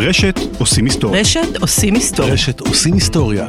רשת עושים היסטוריה. רשת עושים היסטוריה. רשת עושים היסטוריה.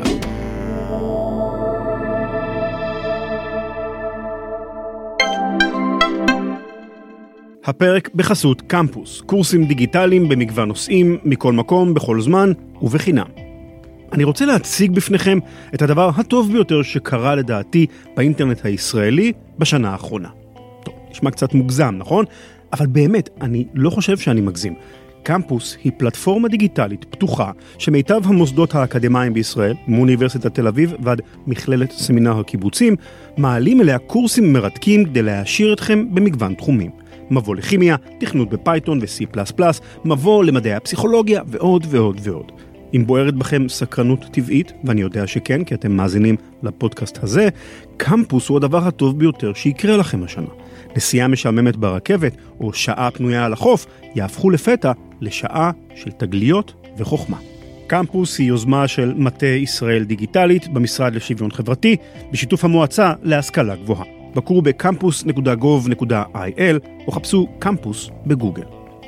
הפרק בחסות קמפוס, קורסים דיגיטליים במגוון נושאים, מכל מקום, בכל זמן ובחינם. אני רוצה להציג בפניכם את הדבר הטוב ביותר שקרה לדעתי באינטרנט הישראלי בשנה האחרונה. טוב, נשמע קצת מוגזם, נכון? אבל באמת, אני לא חושב שאני מגזים. קמפוס היא פלטפורמה דיגיטלית פתוחה שמיטב המוסדות האקדמיים בישראל, מאוניברסיטת תל אביב ועד מכללת סמינר הקיבוצים, מעלים אליה קורסים מרתקים כדי להעשיר אתכם במגוון תחומים. מבוא לכימיה, תכנות בפייתון ו-C++, מבוא למדעי הפסיכולוגיה ועוד ועוד ועוד. אם בוערת בכם סקרנות טבעית, ואני יודע שכן, כי אתם מאזינים לפודקאסט הזה, קמפוס הוא הדבר הטוב ביותר שיקרה לכם השנה. נסיעה משעממת ברכבת או שעה פנויה על החוף יהפכו לפתע לשעה של תגליות וחוכמה. קמפוס היא יוזמה של מטה ישראל דיגיטלית במשרד לשוויון חברתי, בשיתוף המועצה להשכלה גבוהה. בקרו בקמפוס.gov.il או חפשו קמפוס בגוגל.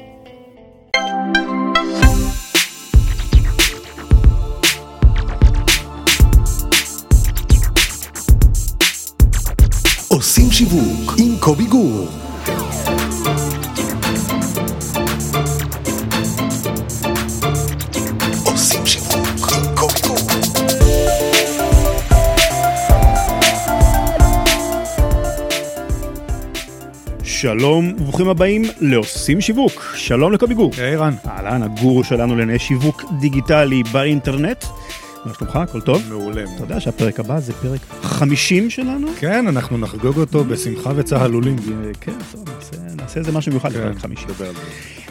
עושים שיווק עם קובי גור. עושים שיווק עם קובי גור. שלום וברוכים הבאים לעושים שיווק. שלום לקובי גור. היי רן. אהלן, הגורו שלנו לענייני שיווק דיגיטלי באינטרנט. מה שלומך? הכל טוב? מעולה. אתה יודע שהפרק הבא זה פרק 50 שלנו? כן, אנחנו נחגוג אותו בשמחה וצהלולים. כן, טוב, נעשה איזה משהו מיוחד לפרק 50. נדבר על זה.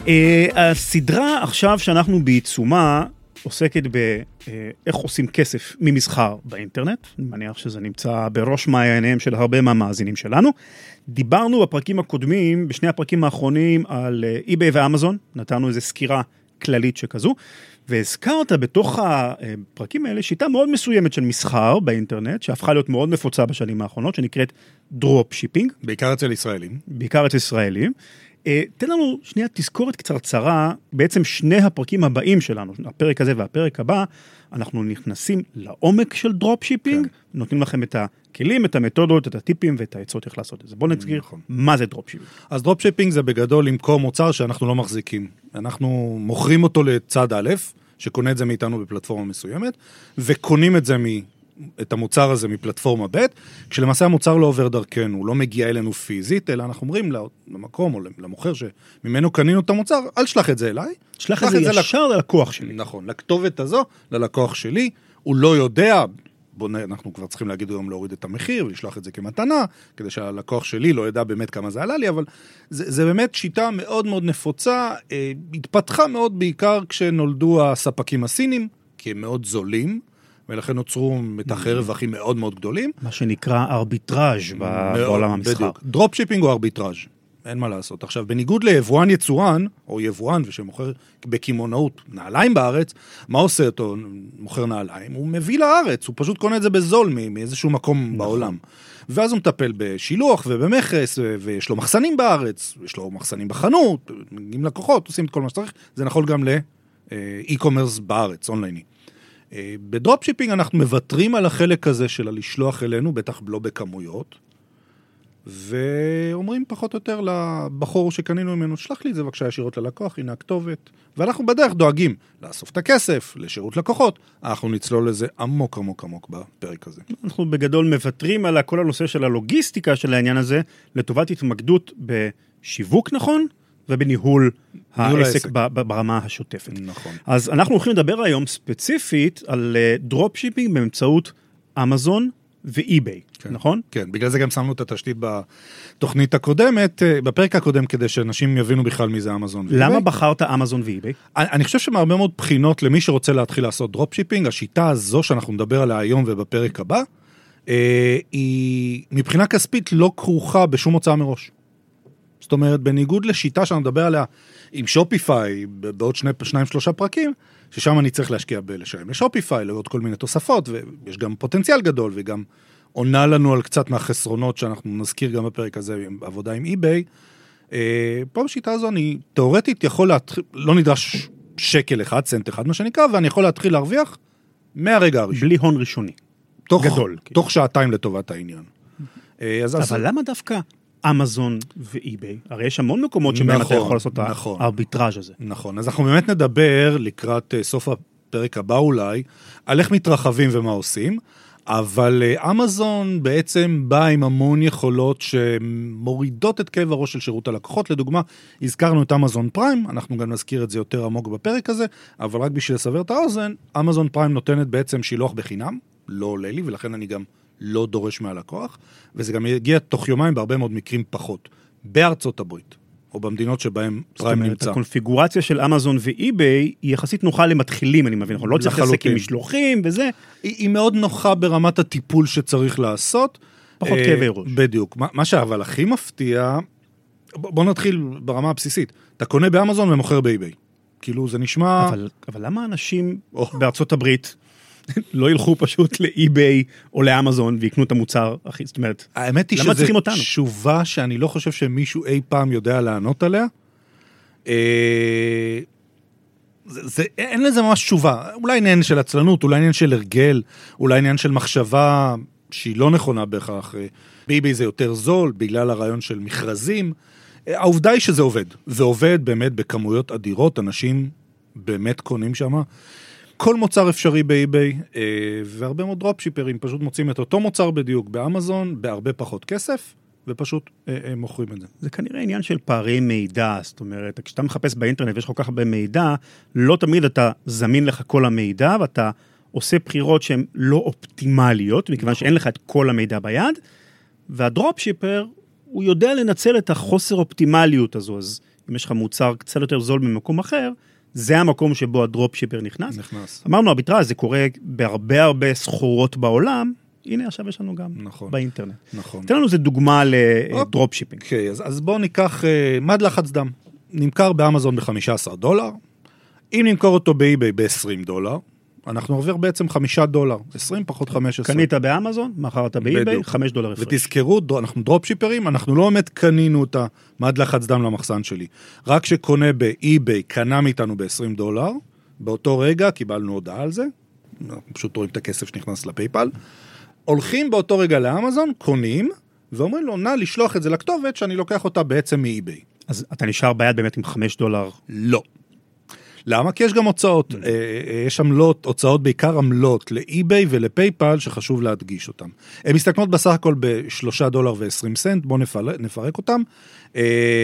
הסדרה עכשיו שאנחנו בעיצומה עוסקת באיך עושים כסף ממסחר באינטרנט. אני מניח שזה נמצא בראש מעייניהם של הרבה מהמאזינים שלנו. דיברנו בפרקים הקודמים, בשני הפרקים האחרונים, על eBay ואמזון. נתנו איזו סקירה כללית שכזו. והזכרת בתוך הפרקים האלה שיטה מאוד מסוימת של מסחר באינטרנט, שהפכה להיות מאוד נפוצה בשנים האחרונות, שנקראת דרופ שיפינג. בעיקר אצל ישראלים. בעיקר אצל ישראלים. תן לנו שנייה תזכורת קצרצרה, בעצם שני הפרקים הבאים שלנו, הפרק הזה והפרק הבא, אנחנו נכנסים לעומק של דרופ שיפינג, נותנים לכם את הכלים, את המתודות, את הטיפים ואת העצות איך לעשות את זה. בואו נזכיר מה זה דרופ שיפינג. אז דרופ שיפינג זה בגדול למכור מוצר שאנחנו לא מחזיקים. אנחנו מוכרים אותו לצד א', שקונה את זה מאיתנו בפלטפורמה מסוימת, וקונים את המוצר הזה מפלטפורמה ב', כשלמעשה המוצר לא עובר דרכנו, הוא לא מגיע אלינו פיזית, אלא אנחנו אומרים למקום או למוכר שממנו קנינו את המוצר, אל שלח את זה אליי. שלח את זה ישר ללקוח שלי. נכון, לכתובת הזו, ללקוח שלי, הוא לא יודע, אנחנו כבר צריכים להגיד גם להוריד את המחיר, ולשלוח את זה כמתנה, כדי שהלקוח שלי לא ידע באמת כמה זה עלה לי, אבל זה באמת שיטה מאוד מאוד נפוצה, התפתחה מאוד בעיקר כשנולדו הספקים הסינים, כי הם מאוד זולים, ולכן נוצרו מתחי רווחים מאוד מאוד גדולים. מה שנקרא ארביטראז' בעולם המסחר. דרופ שיפינג הוא ארביטראז', אין מה לעשות. עכשיו, בניגוד ליבואן יצואן, או יבואן ושמוכר בקימונאות נעליים בארץ, מה עושה אותו? מוכר נעליים, הוא מביא לארץ, הוא פשוט קונה את זה בזול מאיזשהו מקום בעולם. ואז הוא מטפל בשילוח ובמכס, ויש לו מחסנים בארץ, יש לו מחסנים בחנות, עם לקוחות, עושים את כל מה שצריך. זה נכון גם לאי-קומרס בארץ, אונלייני. בדרופ שיפינג אנחנו מוותרים על החלק הזה של הלשלוח אלינו, בטח לא בכמויות, ואומרים פחות או יותר לבחור שקנינו ממנו, שלח לי את זה בבקשה ישירות ללקוח, הנה הכתובת, ואנחנו בדרך דואגים לאסוף את הכסף, לשירות לקוחות, אנחנו נצלול לזה עמוק עמוק עמוק בפרק הזה. אנחנו בגדול מוותרים על כל הנושא של הלוגיסטיקה של העניין הזה, לטובת התמקדות בשיווק נכון, ובניהול העסק ברמה השוטפת. נכון. אז אנחנו הולכים לדבר היום ספציפית על דרופ שיפינג באמצעות אמזון ואי-ביי, נכון? כן, בגלל זה גם שמנו את התשתית בתוכנית הקודמת, בפרק הקודם, כדי שאנשים יבינו בכלל מי זה אמזון ואי-ביי. למה בחרת אמזון ואי-ביי? אני חושב שמהרבה מאוד בחינות למי שרוצה להתחיל לעשות דרופ שיפינג, השיטה הזו שאנחנו נדבר עליה היום ובפרק הבא, היא מבחינה כספית לא כרוכה בשום הוצאה מראש. זאת אומרת, בניגוד לשיטה שאני מדבר עליה עם שופיפיי, בעוד 2-3 פרקים, ששם אני צריך להשקיע בלשלם לשופיפיי, לעוד כל מיני תוספות, ויש גם פוטנציאל גדול, וגם עונה לנו על קצת מהחסרונות, שאנחנו נזכיר גם בפרק הזה, עבודה עם eBay. פה בשיטה הזו, אני תיאורטית יכול לא נדרש שקל אחד, סנט אחד, מה שנקרא, ואני יכול להתחיל להרוויח מהרגע הראשון. בלי הון ראשוני. גדול. תוך שעתיים לטובת העניין. אבל למה דווקא אמזון ואיביי? הרי יש המון מקומות שבהם אתה יכול לעשות את הארביטראז' הזה. נכון, אז אנחנו באמת נדבר לקראת סוף הפרק הבא אולי, על איך מתרחבים ומה עושים, אבל אמזון בעצם בא עם המון יכולות שמורידות את כאב הראש של שירות הלקוחות. לדוגמה, הזכרנו את אמזון פריים, אנחנו גם נזכיר את זה יותר עמוק בפרק הזה, אבל רק בשביל לסבר את האוזן, אמזון פריים נותנת בעצם שילוח בחינם, לא עולה לי, ולכן אני גם לא דורש מהלקוח, וזה גם יגיע תוך יומיים בהרבה מאוד מקרים פחות, בארצות הברית, או במדינות שבהם פריים נמצא. הקונפיגורציה של אמזון ואיביי היא יחסית נוחה למתחילים, אני מבין, אנחנו לא צריך לעסק עם משלוחים וזה. היא מאוד נוחה ברמת הטיפול שצריך לעשות. פחות כאבי ראש. בדיוק. מה שאבל הכי מפתיע, בוא נתחיל ברמה הבסיסית, אתה קונה באמזון ומוכר באיביי. כאילו זה נשמע... אבל למה אנשים בארצות הברית לא ילכו פשוט לאיביי או לאמזון ויקנו את המוצר הכי, זאת אומרת, האמת היא שזו תשובה שאני לא חושב שמישהו אי פעם יודע לענות עליה. אין לזה ממש תשובה. אולי עניין של עצלנות, אולי עניין של הרגל, אולי עניין של מחשבה שהיא לא נכונה בהכרח. באיביי זה יותר זול, בגלל הרעיון של מכרזים. העובדה היא שזה עובד. זה עובד באמת בכמויות אדירות, אנשים באמת קונים שם. כל מוצר אפשרי באיביי, והרבה מאוד דרופשיפרים פשוט מוצאים את אותו מוצר בדיוק באמזון, בהרבה פחות כסף, ופשוט מוכרים את זה. זה כנראה עניין של פערי מידע, זאת אומרת, כשאתה מחפש באינטרנט ויש כל כך הרבה מידע, לא תמיד אתה זמין לך כל המידע, ואתה עושה בחירות שהן לא אופטימליות, מכיוון שאין לך את כל המידע ביד, והדרופשיפר, הוא יודע לנצל את החוסר אופטימליות הזו, אז אם יש לך מוצר קצת יותר זול במקום אחר, זה המקום שבו הדרופשיפר נכנס. אמרנו, ארביטראז' זה קורה בהרבה הרבה סחורות בעולם, הנה עכשיו יש לנו גם באינטרנט. נכון. תן לנו איזה דוגמה לדרופשיפינג. אוקיי, אז בואו ניקח מד לחץ דם. נמכר באמזון $15. אם נמכור אותו באיביי $20, אנחנו עובר בעצם $5, 20 פחות 15. קנית באמזון, מחרת באיביי, $5 הפרש. ותזכרו, אנחנו דרופשיפרים, אנחנו לא באמת קנינו את המד לחץ דם למחסן שלי. רק שקונה באיביי, קנה מאיתנו $20, באותו רגע קיבלנו הודעה על זה, פשוט רואים את הכסף שנכנס לפייפל, הולכים באותו רגע לאמזון, קונים, ואומרים לו, נא לשלוח את זה לכתובת, שאני לוקח אותה בעצם מאיביי. אז אתה נשאר ביד באמת עם $5? לא. למה? כי יש גם הוצאות, יש עמלות, הוצאות בעיקר עמלות לאיביי ולפייפל שחשוב להדגיש אותם. הן מסתכנות בסך הכל $3.20, בואו נפרק אותם. אתה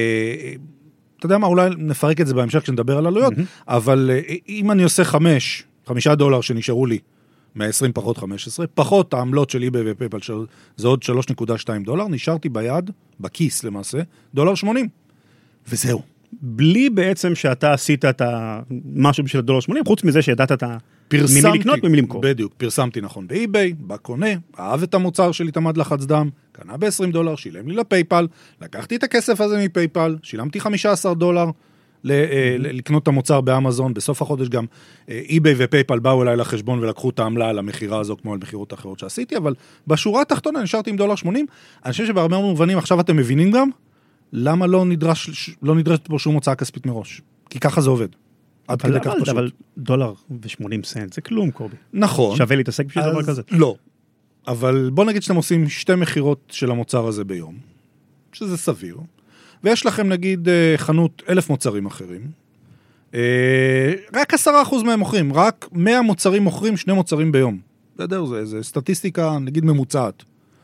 יודע מה, אולי נפרק את זה בהמשך כשנדבר על עלויות, אבל אם אני עושה $5 שנשארו לי, 120 פחות 15, פחות העמלות של איביי ופייפל, זה עוד $3.2, נשארתי ביד, בכיס למעשה, $1.80, וזהו. בלי בעצם שאתה עשית את משהו בשביל $1.80, חוץ מזה שידעת את ממי לקנות ממי למכור. בדיוק, פרסמתי נכון באיביי, בא קונה, אהב את המוצר שלי, תמד לחץ דם, קנה $20, שילם לי לפייפל, לקחתי את הכסף הזה מפייפל, שילמתי $15 לקנות את המוצר באמזון, בסוף החודש גם איביי ופייפל באו אליי לחשבון ולקחו את העמלה על המחירה הזו כמו על מחירות אחרות שעשיתי, אבל בשורה התחתונה נשארתי עם $1.80, אני חושב שבהרבה מובנים עכשיו אתם מבינים גם למה לא נדרשת פה שום הוצאה כספית מראש? כי ככה זה עובד. אבל $1.80, זה כלום, קובי. נכון. שווה להתעסק בשביל דבר כזה? לא. אבל בוא נגיד שאתם עושים 2 מחירות של המוצר הזה ביום, שזה סביר, ויש לכם נגיד חנות 1,000 מוצרים אחרים, רק 10% מהם מוכרים, רק 100 מוצרים מוכרים 2 מוצרים ביום. זה סטטיסטיקה נגיד ממוצעת.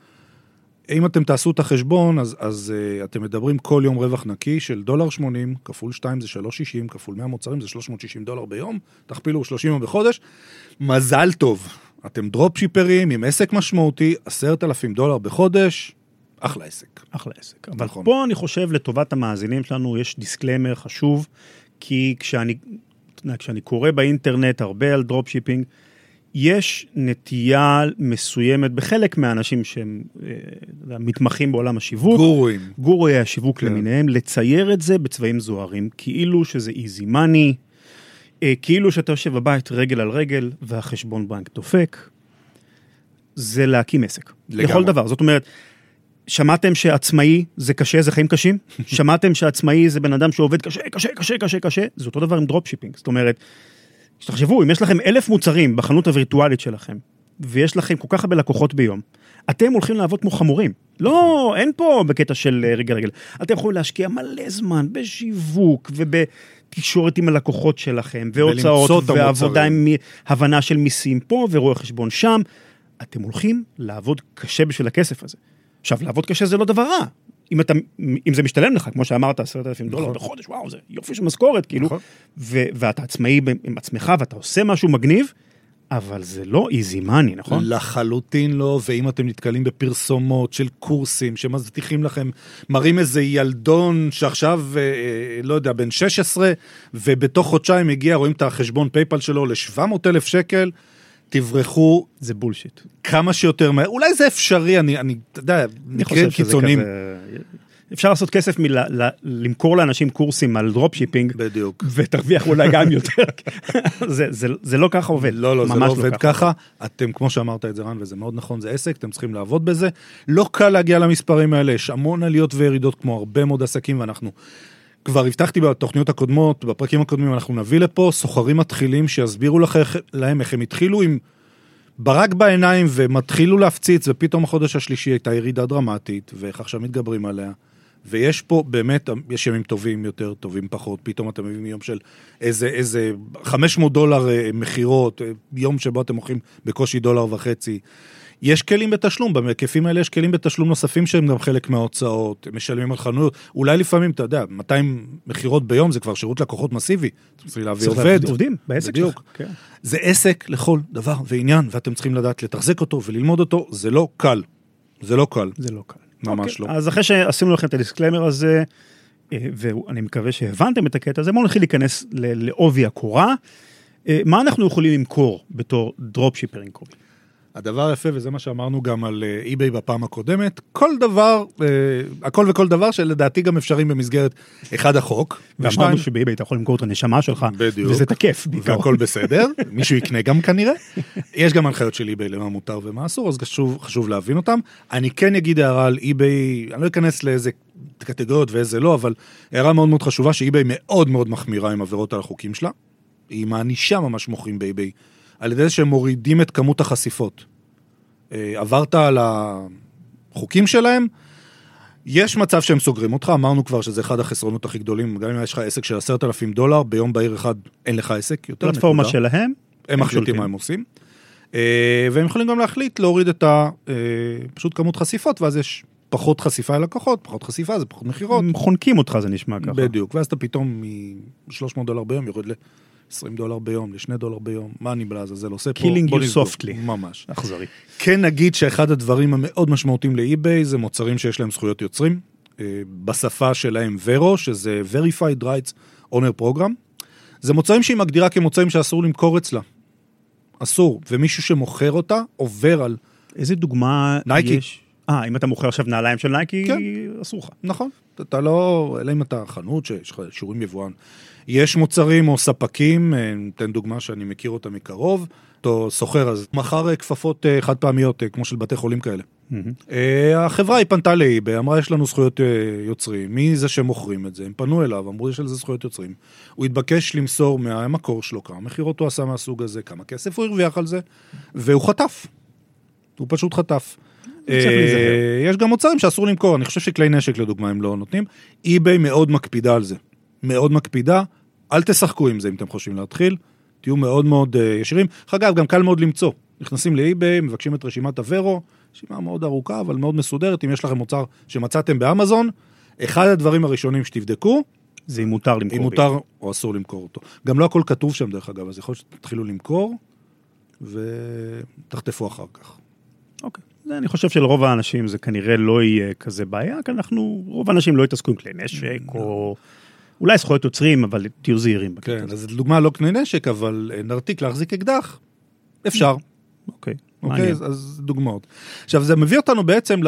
אם אתם תעשו את החשבון, אז אתם מדברים כל יום רווח נקי של $1.80, כפול 2 זה 3.60, כפול 100 מוצרים זה $360 ביום, תכפילו 30 יום בחודש, מזל טוב, אתם דרופשיפרים עם עסק משמעותי, $10,000 בחודש, אחלה עסק. אחלה עסק. אבל פה אני חושב לטובת המאזינים שלנו, יש דיסקליימר חשוב, כי כשאני קורא באינטרנט הרבה על דרופשיפינג, יש נטייה מסוימת בחלק מהאנשים שהם מתמחים בעולם השיווק, גורוי השיווק למיניהם, לצייר את זה בצבעים זוהרים, כאילו שזה easy money, כאילו שאתה יושב בבית רגל על רגל, והחשבון בנק דופק, זה להקים עסק. לכל דבר. זאת אומרת, שמעתם שעצמאי זה קשה, זה חיים קשים? שמעתם שעצמאי זה בן אדם שעובד קשה, קשה, קשה, קשה, קשה? זה אותו דבר עם דרופשיפינג. זאת אומרת, שתחשבו, אם יש לכם 1,000 מוצרים בחנות הווירטואלית שלכם, ויש לכם כל כך הרבה לקוחות ביום, אתם הולכים לעבוד כמו חמורים. לא, אין פה בקטע של רגל. אתם יכולים להשקיע מלא זמן בשיווק ובתקשורת עם הלקוחות שלכם, והוצאות ועבודה עם הבנה של מיסים פה ורואה חשבון שם. אתם הולכים לעבוד קשה בשביל הכסף הזה. עכשיו, לעבוד קשה זה לא דבר רע. אם זה משתלם לך, כמו שאמרת, $10,000 בחודש, וואו, זה יופי של משכורת, כאילו, ואתה עצמאי עם עצמך, ואתה עושה משהו מגניב, אבל זה לא איזי מאני, נכון? לחלוטין לא, ואם אתם נתקלים בפרסומות של קורסים, שמזתיחים לכם, מראים איזה ילדון שעכשיו, לא יודע, בן 16, ובתוך חודשיים הגיע, רואים את החשבון פייפל שלו ל$700,000, תברחו, זה בולשיט. כמה שיותר מהר, אולי זה אפשרי, אני אתה יודע, מקרים קיצוניים. אפשר לעשות כסף למכור לאנשים קורסים על דרופשיפינג, בדיוק. ותרוויח אולי גם יותר. זה לא ככה עובד. לא, זה לא עובד ככה. אתם, כמו שאמרת את זה רן, וזה מאוד נכון, זה עסק, אתם צריכים לעבוד בזה. לא קל להגיע למספרים האלה, יש המון עליות וירידות, כמו הרבה מאוד עסקים, ואנחנו כבר הבטחתי בתוכניות הקודמות, בפרקים הקודמים, אנחנו נביא לפה סוחרים מתחילים שיסבירו להם איך הם התחילו עם ברק בעיניים ומתחילו להפציץ, ופתאום החודש השלישי הייתה ירידה דרמטית, ואיך עכשיו מתגברים עליה. ויש פה באמת, יש ימים טובים יותר, טובים פחות, פתאום אתם מביאים יום של איזה $500 מחירות, יום שבו אתם מוכרים בקושי $1.50. יש כלים בתשלום, בהיקפים האלה יש כלים בתשלום נוספים שהם גם חלק מההוצאות, משלמים על חנויות, אולי לפעמים, אתה יודע, 200 מחירות ביום זה כבר שירות לקוחות מסיבי, אתם צריכים להביא עובד. עובדים בעסק שלך. זה עסק לכל דבר ועניין, ואתם צריכים לדעת לתחזק אותו וללמוד אותו, זה לא קל. זה לא קל. זה לא קל. ממש לא. אז אחרי שעשינו לכם את הדיסקליימר הזה, ואני מקווה שהבנתם את הקטע הזה, בואו נתחיל להיכנס לעובי הקורה. מה אנחנו יכולים למכור בתור דרופשיפרים קובי? הדבר יפה, וזה מה שאמרנו גם על eBay בפעם הקודמת, כל דבר, הכל וכל דבר שלדעתי גם אפשרים במסגרת אחד החוק. ואמרנו שבאיביי אתה יכול למכור את הנשמה שלך, בדיוק. וזה תקף בעיקר. והכל בסדר, מישהו יקנה גם כנראה. יש גם הנחיות של eBay למה מותר ומה אסור, אז חשוב להבין אותם. אני כן אגיד הערה על eBay, אני לא אכנס לאיזה קטגוריות ואיזה לא, אבל הערה מאוד מאוד חשובה שאיביי מאוד מאוד מחמירה עם עבירות על החוקים שלה. היא מענישה ממש מוכרים באיביי. על ידי שהם מורידים את כמות החשיפות. עברת על החוקים שלהם, יש מצב שהם סוגרים אותך, אמרנו כבר שזה אחד החסרונות הכי גדולים, גם אם יש לך עסק של $10,000, ביום בהיר אחד אין לך עסק, יותר פלטפורמה שלהם, הם מחליטים מה הם עושים, והם יכולים גם להחליט להוריד את פשוט כמות חשיפות, ואז יש פחות חשיפה ללקוחות, פחות חשיפה, זה פחות מחירות. הם חונקים אותך, זה נשמע ככה. בדיוק, ואז אתה פתאום $300 ביום יורד $20 ביום, $2 ביום, מה אני בלעז, זה לא עושה פה. Killing you softly. ממש. אכזרי. כן נגיד שאחד הדברים המאוד משמעותיים לאי-ביי, זה מוצרים שיש להם זכויות יוצרים, בשפה שלהם ורו, שזה Verified Rights Owner Program, זה מוצרים שהיא מגדירה כמוצרים שאסור למכור אצלה. אסור, ומישהו שמוכר אותה עובר על... איזה דוגמה נייקי. יש? אם אתה מוכר עכשיו נעליים של נייקי, כן. אסור לך. נכון, אתה לא, אלא אם אתה חנות שיש לך שיעורים יבואן. יש מוצרים או ספקים, נתן דוגמה שאני מכיר אותה מקרוב, אותו סוחר, אז מחר כפפות חד פעמיות, כמו של בתי חולים כאלה. החברה היא פנתה לאיביי, אמרה יש לנו זכויות יוצרים, מי זה שמוכרים את זה? הם פנו אליו, אמרו יש על זה זכויות יוצרים. הוא התבקש למסור מהמקור שלו, כמה מחירות הוא עשה מהסוג הזה, כמה כסף הוא הרוויח על זה, והוא חטף. הוא פשוט חטף. יש גם מוצרים שאסור למכור, אני חושב שכלי נשק לדוגמה הם לא נותנים, איביי מאוד מקפידה על זה, מאוד מקפידה, אל תשחקו עם זה אם אתם חושבים להתחיל, תהיו מאוד מאוד ישירים, אגב גם קל מאוד למצוא, נכנסים לאיביי, מבקשים את רשימת הוורו, רשימה מאוד ארוכה אבל מאוד מסודרת, אם יש לכם מוצר שמצאתם באמזון, אחד הדברים הראשונים שתבדקו, זה אם מותר למכור. אם מותר או אסור למכור אותו, גם לא הכל כתוב שם דרך אגב, אז יכול להיות שתתחילו למכור, ותחטפו אחר כך. אוקיי. אני חושב שלרוב האנשים זה כנראה לא יהיה כזה בעיה, כי רוב האנשים לא יתעסקו עם כלי נשק, או אולי זכויות יוצרים, אבל תהיו זהירים. כן, אז לדוגמה לא כלי נשק, אבל נרתיק להחזיק אקדח, אפשר. אוקיי, אז דוגמאות. עכשיו, זה מביא אותנו בעצם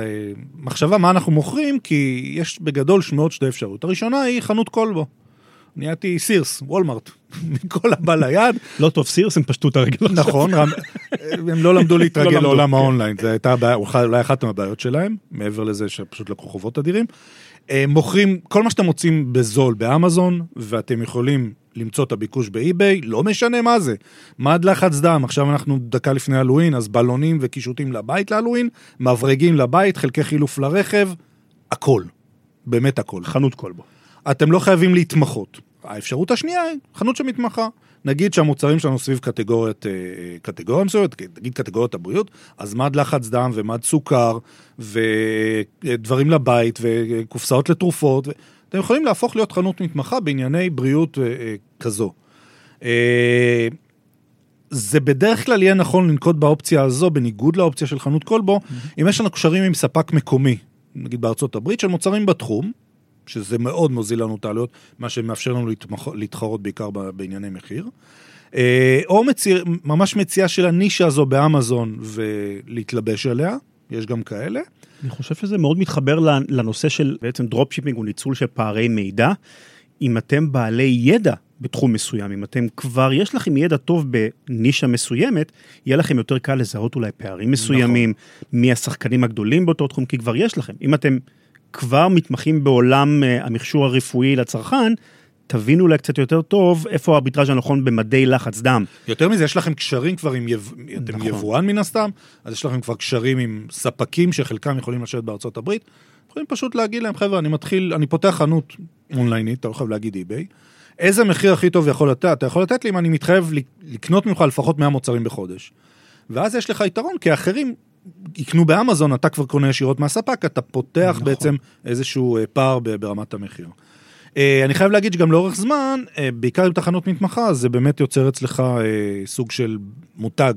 למחשבה מה אנחנו מוכרים, כי יש בגדול מאוד שתי אפשרות. הראשונה היא חנות קולבו. נהייתי סירס, וולמרט, מכל הבא ליד. לא טוב, סירס הם פשטו את הרגל. נכון, הם לא למדו להתרגל לעולם האונליין, זה הייתה אולי אחת מהבעיות שלהם, מעבר לזה שפשוט לקחו חובות אדירים. מוכרים כל מה שאתם מוצאים בזול באמזון, ואתם יכולים למצוא את הביקוש באי-ביי, לא משנה מה זה. מד לחץ דם, עכשיו אנחנו דקה לפני הלואין, אז בלונים וקישוטים לבית להלואין, מברגים לבית, חלקי חילוף לרכב, הכל. באמת הכל. חנות כלבו. אתם לא חייבים להתמחות. האפשרות השנייה היא חנות שמתמחה. נגיד שהמוצרים שלנו סביב קטגוריה מסוימת, נגיד קטגוריות הבריאות, אז מד לחץ דם ומד סוכר, ודברים לבית, וקופסאות לתרופות, אתם יכולים להפוך להיות חנות מתמחה בענייני בריאות כזו. זה בדרך כלל יהיה נכון לנקוט באופציה הזו, בניגוד לאופציה של חנות כלבו, אם יש לנו קשרים עם ספק מקומי, נגיד בארצות הברית, של מוצרים בתחום, שזה מאוד מוזיל לנו את העלויות, מה שמאפשר לנו להתחרות בעיקר בענייני מחיר, או ממש מציאה של הנישה הזו באמזון ולהתלבש עליה, יש גם כאלה. אני חושב שזה מאוד מתחבר לנושא של בעצם דרופשיפינג הוא ניצול של פערי מידע. אם אתם בעלי ידע בתחום מסוים, אם אתם כבר, יש לכם ידע טוב בנישה מסוימת, יהיה לכם יותר קל לזהות אולי פערים מסוימים, מי השחקנים הגדולים באותו תחום, כי כבר יש לכם. אם אתם כבר מתמחים בעולם המכשור הרפואי לצרכן, תבינו אולי קצת יותר טוב איפה הארביטראז' הנכון במדי לחץ דם. יותר מזה, יש לכם קשרים כבר עם אתם יבואן מן הסתם, אז יש לכם כבר קשרים עם ספקים שחלקם יכולים לשבת בארצות הברית, יכולים פשוט להגיד להם, חבר'ה, אני פותח חנות אונליינית, אתה לא חייב להגיד eBay, איזה מחיר הכי טוב יכול לתת? אתה יכול לתת לי אם אני מתחייב לקנות ממך לפחות 100 מוצרים בחודש. ואז יש לך יתרון, כי האחרים יקנו באמזון, אתה כבר קונה ישירות מהספק, אתה פותח בעצם איזשהו פער ברמת המחיר. אני חייב להגיד שגם לאורך זמן, בעיקר עם תחנות מתמחה, זה באמת יוצר אצלך סוג של מותג.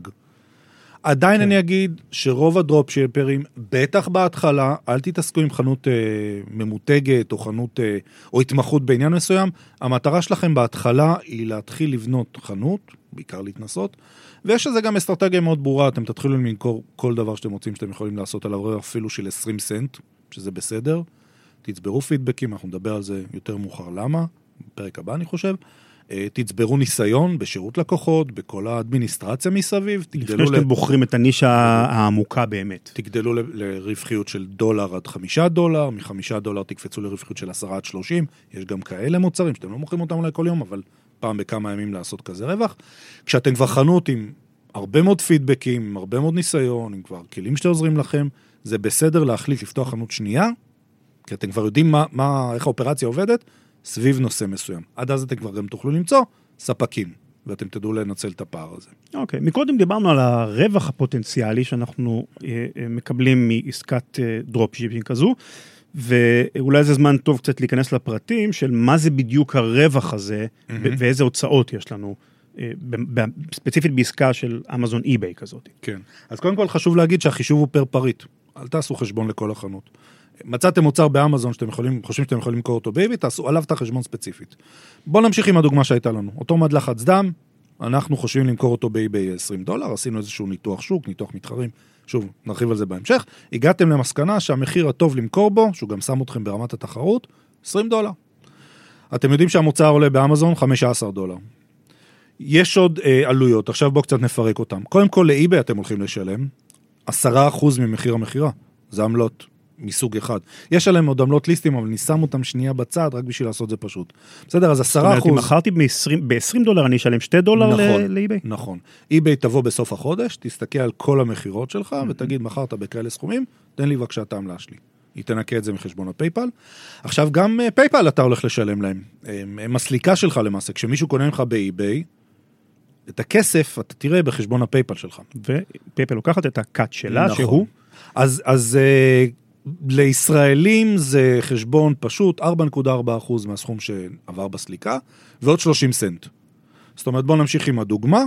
עדיין אני אגיד שרוב הדרופשיפרים, בטח בהתחלה, אל תתעסקו עם חנות ממותגת או חנות או התמחות בעניין מסוים, המטרה שלכם בהתחלה היא להתחיל לבנות חנות, בעיקר להתנסות, ויש לזה גם אסטרטגיה מאוד ברורה, אתם תתחילו למכור כל דבר שאתם רוצים שאתם יכולים לעשות עליו אפילו של 20 סנט, שזה בסדר, תצברו פידבקים, אנחנו נדבר על זה יותר מאוחר למה, בפרק הבא אני חושב, תצברו ניסיון בשירות לקוחות, בכל האדמיניסטרציה מסביב, לפני שאתם בוחרים את הנישה העמוקה באמת. תגדלו לרווחיות של $1 עד $5, מ$5 תקפצו לרווחיות של 10 עד 30, יש גם כאלה מוצרים, שאתם לא מוכרים אותם אולי כל יום, אבל פעם בכמה ימים לעשות כזה רווח. כשאתם כבר חנות עם הרבה מאוד פידבקים, עם הרבה מאוד ניסיון, עם כבר כלים שעוזרים לכם, זה בסדר להחליט לפתוח חנות שנייה, כי אתם כבר יודעים איך האופרציה עובדת, סביב נושא מסוים. עד אז אתם כבר גם תוכלו למצוא ספקים, ואתם תדעו לנצל את הפער הזה. אוקיי, מקודם דיברנו על הרווח הפוטנציאלי שאנחנו מקבלים מעסקת דרופשיפינג כזו, ואולי זה זמן טוב קצת להיכנס לפרטים של מה זה בדיוק הרווח הזה, ואיזה הוצאות יש לנו, ספציפית בעסקה של אמזון eBay כזאת. כן, אז קודם כל חשוב להגיד שהחישוב הוא פר פריט, אל תעשו חשבון לכל החנות. מצאתם מוצר באמזון שאתם חושבים שאתם יכולים למכור אותו באיבי, תעשו עליו את החשבון ספציפית. בואו נמשיך עם הדוגמה שהייתה לנו. אותו מד לחץ דם, אנחנו חושבים למכור אותו באיבי $20, עשינו איזשהו ניתוח שוק, ניתוח מתחרים, שוב, נרחיב על זה בהמשך, הגעתם למסקנה שהמחיר הטוב למכור בו, שהוא גם שם אתכם ברמת התחרות, $20. אתם יודעים שהמוצר עולה באמזון $15. יש עוד עלויות, עכשיו בואו קצת נפרק אותם. קודם כל לאיבי אתם הולכים לשלם 10% ממחיר המחירה, זה עמלות. מסוג אחד. יש עליהם עוד עמלות ליסטים, אבל אני שם אותם שנייה בצד, רק בשביל לעשות זה פשוט. בסדר, אז 10%. זאת אומרת, אם מכרתי ב$20, אני אשלם $2 לאיביי? נכון. איביי תבוא בסוף החודש, תסתכל על כל המחירות שלך, ותגיד, מכרת בכאלה סכומים, תן לי בבקשה את העמלה שלי. היא תנקה את זה מחשבון הפייפל. עכשיו, גם פייפל אתה הולך לשלם להם. הם הסליקה שלך למעשה. כשמישהו קונה לך באיביי, את הכסף אתה תראה בחשבון הפייפל שלך. ופייפל לוקחת את הקאט שלה, שהוא? אז לישראלים זה חשבון פשוט 4.4% מהסכום שעבר בסליקה, ועוד 30 סנט. זאת אומרת, בואו נמשיך עם הדוגמה.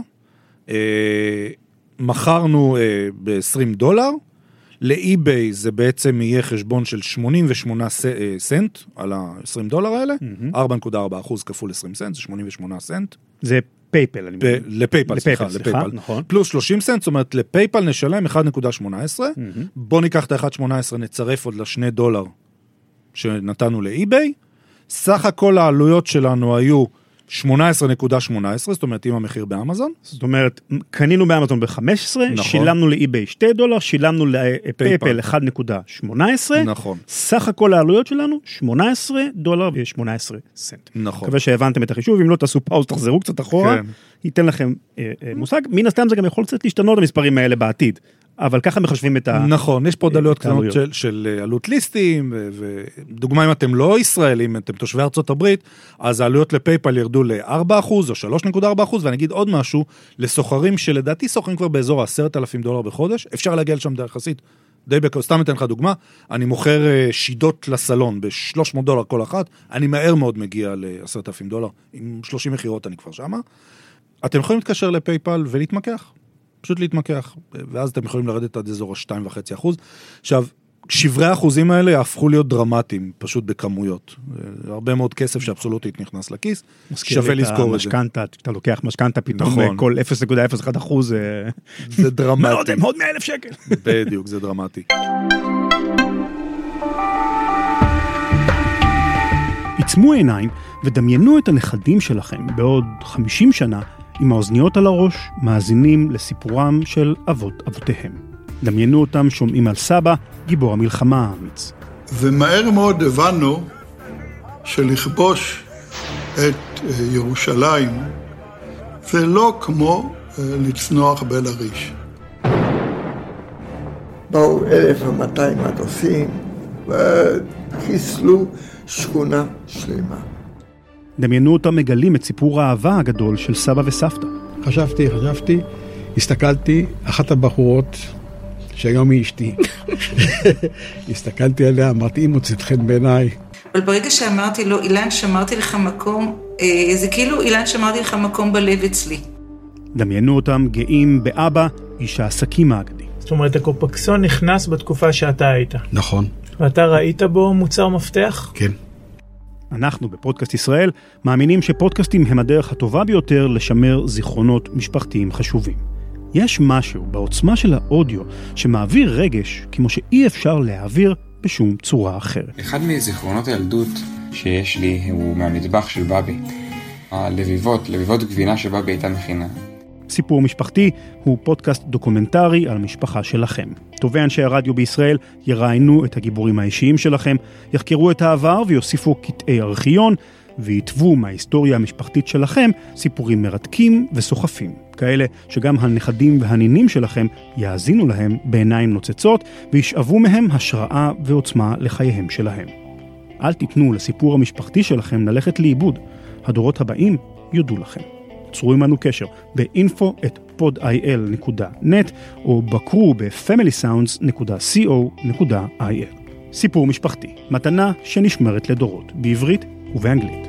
מכרנו ב$20, לאיביי זה בעצם יהיה חשבון של 88 סנט על ה$20 האלה, 4.4% כפול 20 סנט, זה 88 סנט. זה פייפל, לפייפל, סליחה, נכון. פלוס 30 סנט, זאת אומרת, לפייפל נשלם 1.18, בוא ניקח את ה-1.18, נצרף עוד $2 שנתנו לאיביי, סך הכל העלויות שלנו היו 18.18, זאת אומרת, עם המחיר באמזון. זאת אומרת, קנינו באמזון ב-15, נכון. שילמנו לאי-ביי $2, שילמנו לפייפל 1.18, נכון. סך הכל העלויות שלנו $18 ו-18 סנט. נכון. מקווה שהבנתם את החישוב, אם לא תעשו פאוז, תחזרו קצת אחורה, כן. ייתן לכם מושג. מן הסתם זה גם יכול קצת להשתנות המספרים האלה בעתיד, אבל ככה מחשבים את ה... נכון, יש פה עוד עלויות קטנות של עלות ליסטים, ודוגמה אם אתם לא ישראלים, אתם תושבי ארצות הברית, אז העלויות לפייפל ירדו ל-4% או 3.4%, ואני אגיד עוד משהו, לסוחרים שלדעתי סוחרים כבר באזור $10,000 בחודש, אפשר להגיע לשם דרך יחסית, די בקו, סתם אתן לך דוגמה, אני מוכר שידות לסלון $300 כל אחת, אני מהר מאוד מגיע ל$10,000, עם 30 מחירות אני כבר שמה, אתם יכולים להתקשר לפייפל ולהתמקח. פשוט להתמקח, ואז אתם יכולים לרדת עד אזור 2.5%. עכשיו, שברי האחוזים האלה יהפכו להיות דרמטיים, פשוט בכמויות. הרבה מאוד כסף שאבסולוטית נכנס לכיס, שווה לזכור את זה. אתה לוקח משכנתה פתאום, נכון. כל 0.01% זה דרמטי. מאוד 100,000 שקל. בדיוק, זה דרמטי. עצמו עיניים ודמיינו את הנכדים שלכם בעוד 50 שנה, עם האוזניות על הראש, מאזינים לסיפורם של אבות אבותיהם. דמיינו אותם שומעים על סבא, גיבור המלחמה האמיץ. ומהר מאוד הבנו שלכבוש את ירושלים זה לא כמו לצנוח בלריש. באו 1,200 מטוסים וחיסלו שכונה שלמה. דמיינו אותם מגלים את סיפור האהבה הגדול של סבא וסבתא. חשבתי, הסתכלתי, אחת הבחורות, שהיום היא אשתי, הסתכלתי עליה, אמרתי, היא מוצאת חן בעיניי. אבל ברגע שאמרתי לו, אילן, שמרתי לך מקום, זה כאילו אילן, שמרתי לך מקום בלב אצלי. דמיינו אותם גאים באבא, איש העסקים האגדי. זאת אומרת, הקופקסון נכנס בתקופה שאתה היית. נכון. ואתה ראית בו מוצר מפתח? כן. אנחנו בפודקאסט ישראל מאמינים שפודקאסטים הם הדרך הטובה ביותר לשמר זיכרונות משפחתיים חשובים. יש משהו בעוצמה של האודיו שמעביר רגש כמו שאי אפשר להעביר בשום צורה אחרת. אחד מזיכרונות הילדות שיש לי הוא מהמטבח של בבי. הלביבות גבינה שבבי הייתה מכינה. סיפור משפחתי הוא פודקאסט דוקומנטרי על המשפחה שלכם. טובי אנשי הרדיו בישראל יראיינו את הגיבורים האישיים שלכם, יחקרו את העבר ויוסיפו קטעי ארכיון, ויתוו מההיסטוריה המשפחתית שלכם סיפורים מרתקים וסוחפים. כאלה שגם הנכדים והנינים שלכם יאזינו להם בעיניים נוצצות, וישאבו מהם השראה ועוצמה לחייהם שלהם. אל תיתנו לסיפור המשפחתי שלכם ללכת לאיבוד. הדורות הבאים יודו לכם. צרו עמנו קשר ב-info@podil.net או בקרו ב-familysounds.co.il. סיפור משפחתי, מתנה שנשמרת לדורות, בעברית ובאנגלית.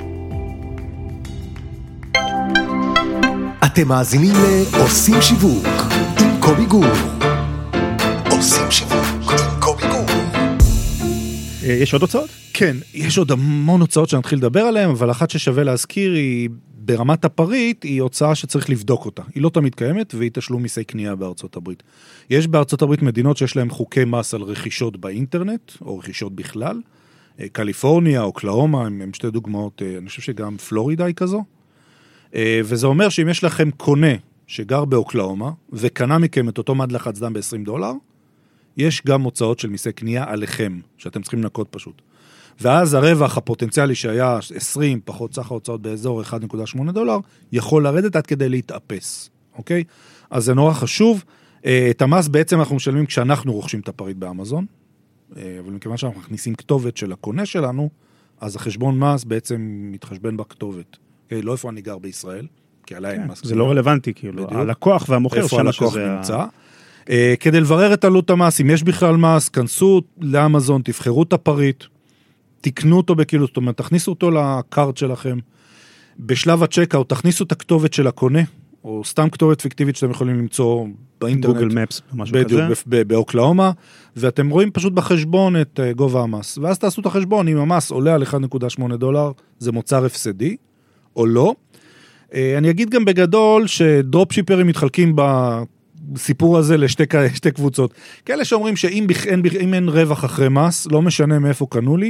אתם מאזינים לעושים שיווק עם קובי גור. עושים שיווק עם קובי גור. יש עוד הוצאות? כן, יש עוד המון הוצאות שנתחיל לדבר עליהן, אבל אחת ששווה להזכיר היא ברמת הפריט, היא הוצאה שצריך לבדוק אותה. היא לא תמיד קיימת, והיא תשלום מיסי קנייה בארצות הברית. יש בארצות הברית מדינות שיש להן חוקי מס על רכישות באינטרנט, או רכישות בכלל. קליפורניה, אוקלהומה, הם שתי דוגמאות, אני חושב שגם פלורידה היא כזו. וזה אומר שאם יש לכם קונה שגר באוקלהומה, וקנה מכם את אותו מד לחץ דם $20, יש גם הוצאות של מיסי קנייה עליכם, שאתם צריכים לנקות פשוט. ואז הרווח הפוטנציאלי שהיה 20 פחות סך ההוצאות באזור $1.8, יכול לרדת עד כדי להתאפס, אוקיי? אז זה נורא חשוב. את המס בעצם אנחנו משלמים כשאנחנו רוכשים את הפריט באמזון, אבל מכיוון שאנחנו מכניסים כתובת של הקונה שלנו, אז החשבון מס בעצם מתחשבן בכתובת. אוקיי? לא איפה אני גר בישראל, כי עליי אין מס. זה לא רלוונטי, כאילו, הלקוח והמוכר איפה הלקוח נמצא. כדי לברר את עלות המס, אם יש בכלל מס, כנסו לאמזון, תבחרו את הפריט, תקנו אותו בקילו, זאת אומרת, תכניסו אותו לקארט שלכם, בשלב הצ'קאוט, תכניסו את הכתובת של הקונה, או סתם כתובת פיקטיבית שאתם יכולים למצוא באינטרנט. גוגל מפס, משהו בדיוק, כזה. באוקלהומה, ואתם רואים פשוט בחשבון את גובה המס, ואז תעשו את החשבון, אם המס עולה על $1.8, זה מוצר הפסדי, או לא. אני אגיד גם בגדול, שדרופשיפרים מתחלקים בסיפור הזה לשתי קבוצות. כאלה שאומרים שאם אין רווח אחרי מס, לא משנה מאיפה קנו לי,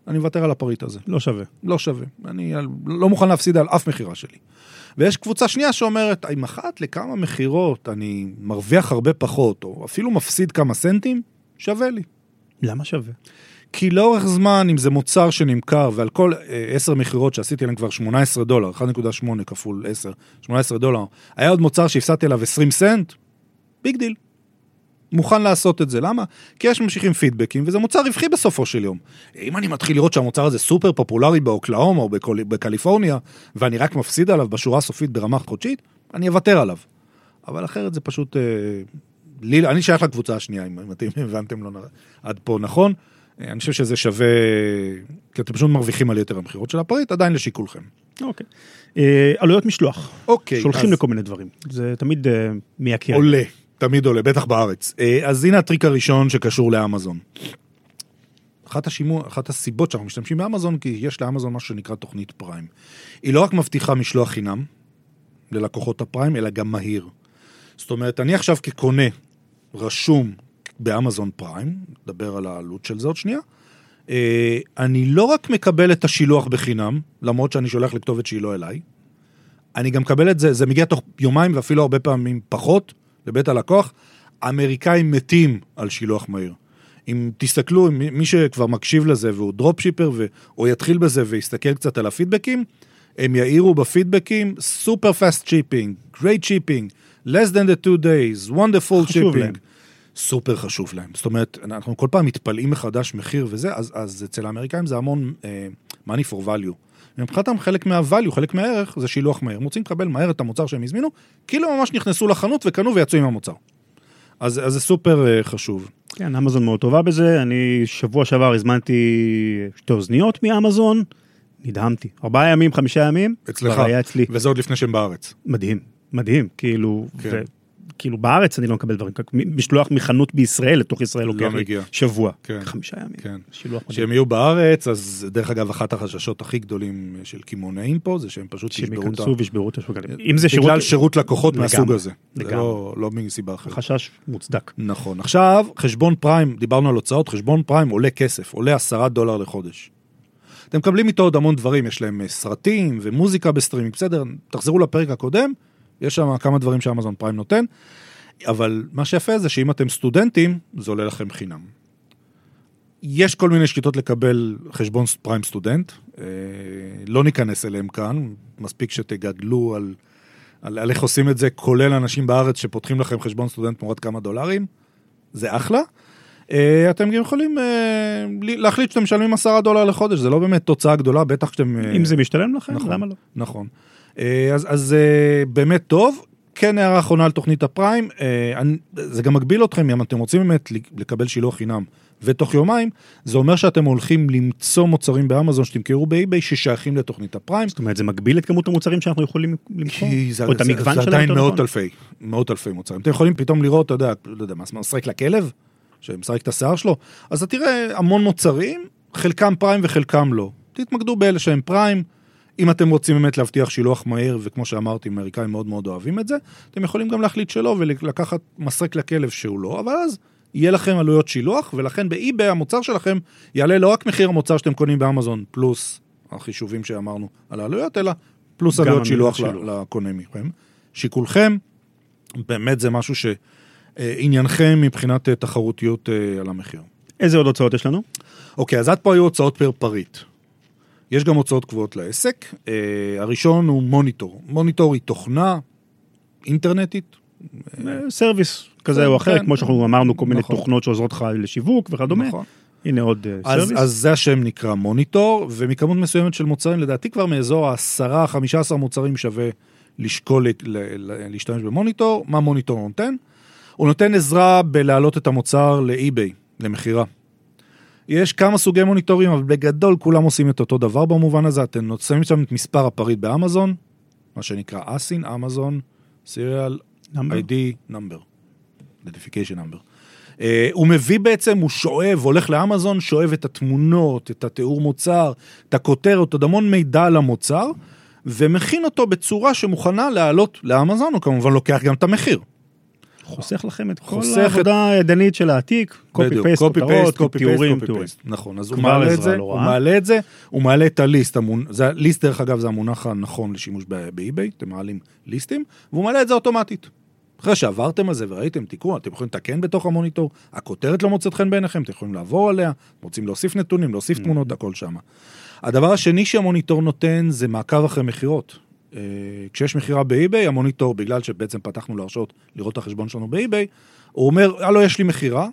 אני מוותר על הפריט הזה. לא שווה. לא שווה. אני לא מוכן להפסיד על אף מחירה שלי. ויש קבוצה שנייה שאומרת, אם אחת לכמה מחירות אני מרוויח הרבה פחות, או אפילו מפסיד כמה סנטים, שווה לי. למה שווה? כי לאורך זמן, אם זה מוצר שנמכר, ועל כל 10 מחירות שעשיתי להם כבר $18, 1.8 כפול 10, $18, היה עוד מוצר שהפסדתי עליו 20 סנט, ביג דיל. מוכן לעשות את זה. למה? כי יש ממשיכים פידבקים, וזה מוצר רווחי בסופו של יום. אם אני מתחיל לראות שהמוצר הזה סופר פופולרי באוקלאומה או בקליפורניה, ואני רק מפסיד עליו בשורה הסופית ברמה חודשית, אני אוותר עליו. אבל אחרת זה פשוט... אני שייך לקבוצה השנייה, אם אתם הבנתם לא עד פה נכון. אני חושב שזה שווה, כי אתם פשוט מרוויחים על יתר המחירות של הפריט, עדיין לשיקולכם. אוקיי. עלויות משלוח. אוקיי. שולחים לכל מיני דברים. זה תמיד מייקר. עולה. תמיד עולה, בטח בארץ. אז הנה הטריק הראשון שקשור לאמזון. אחת הסיבות שאנחנו משתמשים באמזון, כי יש לאמזון משהו שנקרא תוכנית פריים. היא לא רק מבטיחה משלוח חינם ללקוחות הפריים, אלא גם מהיר. זאת אומרת, אני עכשיו כקונה רשום באמזון פריים, נדבר על העלות של זה עוד שנייה, אני לא רק מקבל את השילוח בחינם, למרות שאני שולח לכתובת שהיא לא אליי, אני גם מקבל את זה, זה מגיע תוך יומיים ואפילו הרבה פעמים פחות, לבית הלקוח, האמריקאים מתים על שילוח מהיר. אם תסתכלו, מי שכבר מקשיב לזה, והוא דרופשיפר, או יתחיל בזה ויסתכל קצת על הפידבקים, הם יעירו בפידבקים, super fast shipping, great shipping, less than the 2 days, wonderful shipping. להם. סופר חשוב להם. זאת אומרת, אנחנו כל פעם מתפלאים מחדש מחיר וזה, אז אצל האמריקאים זה המון money for value. מבחינתם חלק מהvalue, חלק מהערך, זה שילוח מהר. רוצים לקבל מהר את המוצר שהם הזמינו, כאילו ממש נכנסו לחנות וקנו ויצאו עם המוצר. אז זה סופר חשוב. כן, אמזון מאוד טובה בזה. אני שבוע שעבר הזמנתי 2 אוזניות מאמזון, נדהמתי. 4 ימים, 5 ימים, אצלך, וזה עוד לפני שהם בארץ. מדהים, מדהים. כאילו בארץ אני לא מקבל דברים, משלוח מחנות בישראל לתוך ישראל לוקח לי שבוע, 5 ימים. שהם יהיו בארץ, אז דרך אגב, אחת החששות הכי גדולים של קימונאים פה, זה שהם פשוט ישברו את השוק. בגלל שירות לקוחות מהסוג הזה. זה לא מסיבה אחרת. חשש מוצדק. נכון. עכשיו, חשבון פריים, דיברנו על הוצאות, חשבון פריים עולה כסף, עולה $10 לחודש. אתם מקבלים איתו עוד המון דברים, יש להם סרטים ומוזיקה בסטרימינג, בסדר, תחזרו לפרק הקודם, יש שם כמה דברים שאמזון פריים נותן, אבל מה שיפה זה שאם אתם סטודנטים, זה עולה לכם חינם. יש כל מיני שיטות לקבל חשבון פריים סטודנט, לא ניכנס אליהם כאן, מספיק שתגדלו על איך עושים את זה, כולל אנשים בארץ שפותחים לכם חשבון סטודנט תמורת כמה דולרים, זה אחלה. אתם גם יכולים להחליט שאתם משלמים $10 לחודש, זה לא באמת תוצאה גדולה, בטח שאתם... אם זה משתלם לכם, למה לא? נכון. אז באמת טוב, כן הערה אחרונה על תוכנית הפריים, זה גם מגביל אתכם, אם אתם רוצים באמת לקבל שילוח חינם ותוך יומיים, זה אומר שאתם הולכים למצוא מוצרים באמזון שתמכרו באיביי ששייכים לתוכנית הפריים. זאת אומרת, זה מגביל את כמות המוצרים שאנחנו יכולים למכור? או את המגוון שלהם? זה עדיין מאות אלפי מוצרים. אתם יכולים פתאום לראות, אתה יודע, מה, משחק לכלב, שמשחק את השיער שלו, אז אתה תראה המון מוצרים, חלקם פריים וחלקם לא. תתמקדו באלה שהם פריים, אם אתם רוצים באמת להבטיח שילוח מהיר, וכמו שאמרתי, אמריקאים מאוד מאוד אוהבים את זה, אתם יכולים גם להחליט שלא, ולקחת מסרק לכלב שהוא לא, אבל אז יהיה לכם עלויות שילוח, ולכן באיביי המוצר שלכם יעלה לא רק מחיר המוצר שאתם קונים באמזון, פלוס החישובים שאמרנו על העלויות, אלא פלוס עלויות שילוח לקונה מכם. שיקולכם, באמת זה משהו שעניינכם מבחינת תחרותיות על המחיר. איזה עוד הוצאות יש לנו? אוקיי, אז עד פה היו הוצאות פר פריט. יש גם הוצאות קבועות לעסק. הראשון הוא מוניטור. מוניטור היא תוכנה אינטרנטית. סרוויס כזה או אחר, כמו שאנחנו אמרנו, כל מיני תוכנות שעוזרות לך לשיווק וכדומה. הנה עוד סרוויס. אז זה השם נקרא מוניטור, ומכמות מסוימת של מוצרים, לדעתי כבר מאזור 10-15 מוצרים שווה לשקול להשתמש במוניטור. מה מוניטור נותן? הוא נותן עזרה בלהעלות את המוצר לאיביי, למחירה. יש כמה סוגי מוניטורים, אבל בגדול כולם עושים את אותו דבר במובן הזה. אתם שמים שם את מספר הפריט באמזון, מה שנקרא אסין, אמזון, סיריאל, ID, number, identification number. הוא מביא בעצם, הוא שואב, הולך לאמזון, שואב את התמונות, את התיאור מוצר, את הכותרת, עוד המון מידע על המוצר, ומכין אותו בצורה שמוכנה לעלות לאמזון, הוא כמובן לוקח גם את המחיר. חוסך לכם את כל העבודה הידנית של העתיק, קופי פייסט, כותרות, תיאורים. נכון, אז הוא מעלה את זה, הוא מעלה את הליסט, ליסט דרך אגב זה המונח הנכון לשימוש באי-ביי, אתם מעלים ליסטים, והוא מעלה את זה אוטומטית. אחרי שעברתם על זה וראיתם תיקון, אתם יכולים לתקן בתוך המוניטור, הכותרת לא מוצאת חן בעיניכם, אתם יכולים לעבור עליה, רוצים להוסיף נתונים, להוסיף תמונות, הכל שם. הדבר השני שהמוניטור נותן זה מעקב אחרי מחירות. כשיש מחירה באי-ביי, המוניטור, בגלל שבעצם פתחנו להרשות לראות את החשבון שלנו באי-ביי, הוא אומר, לא, יש לי מחירה,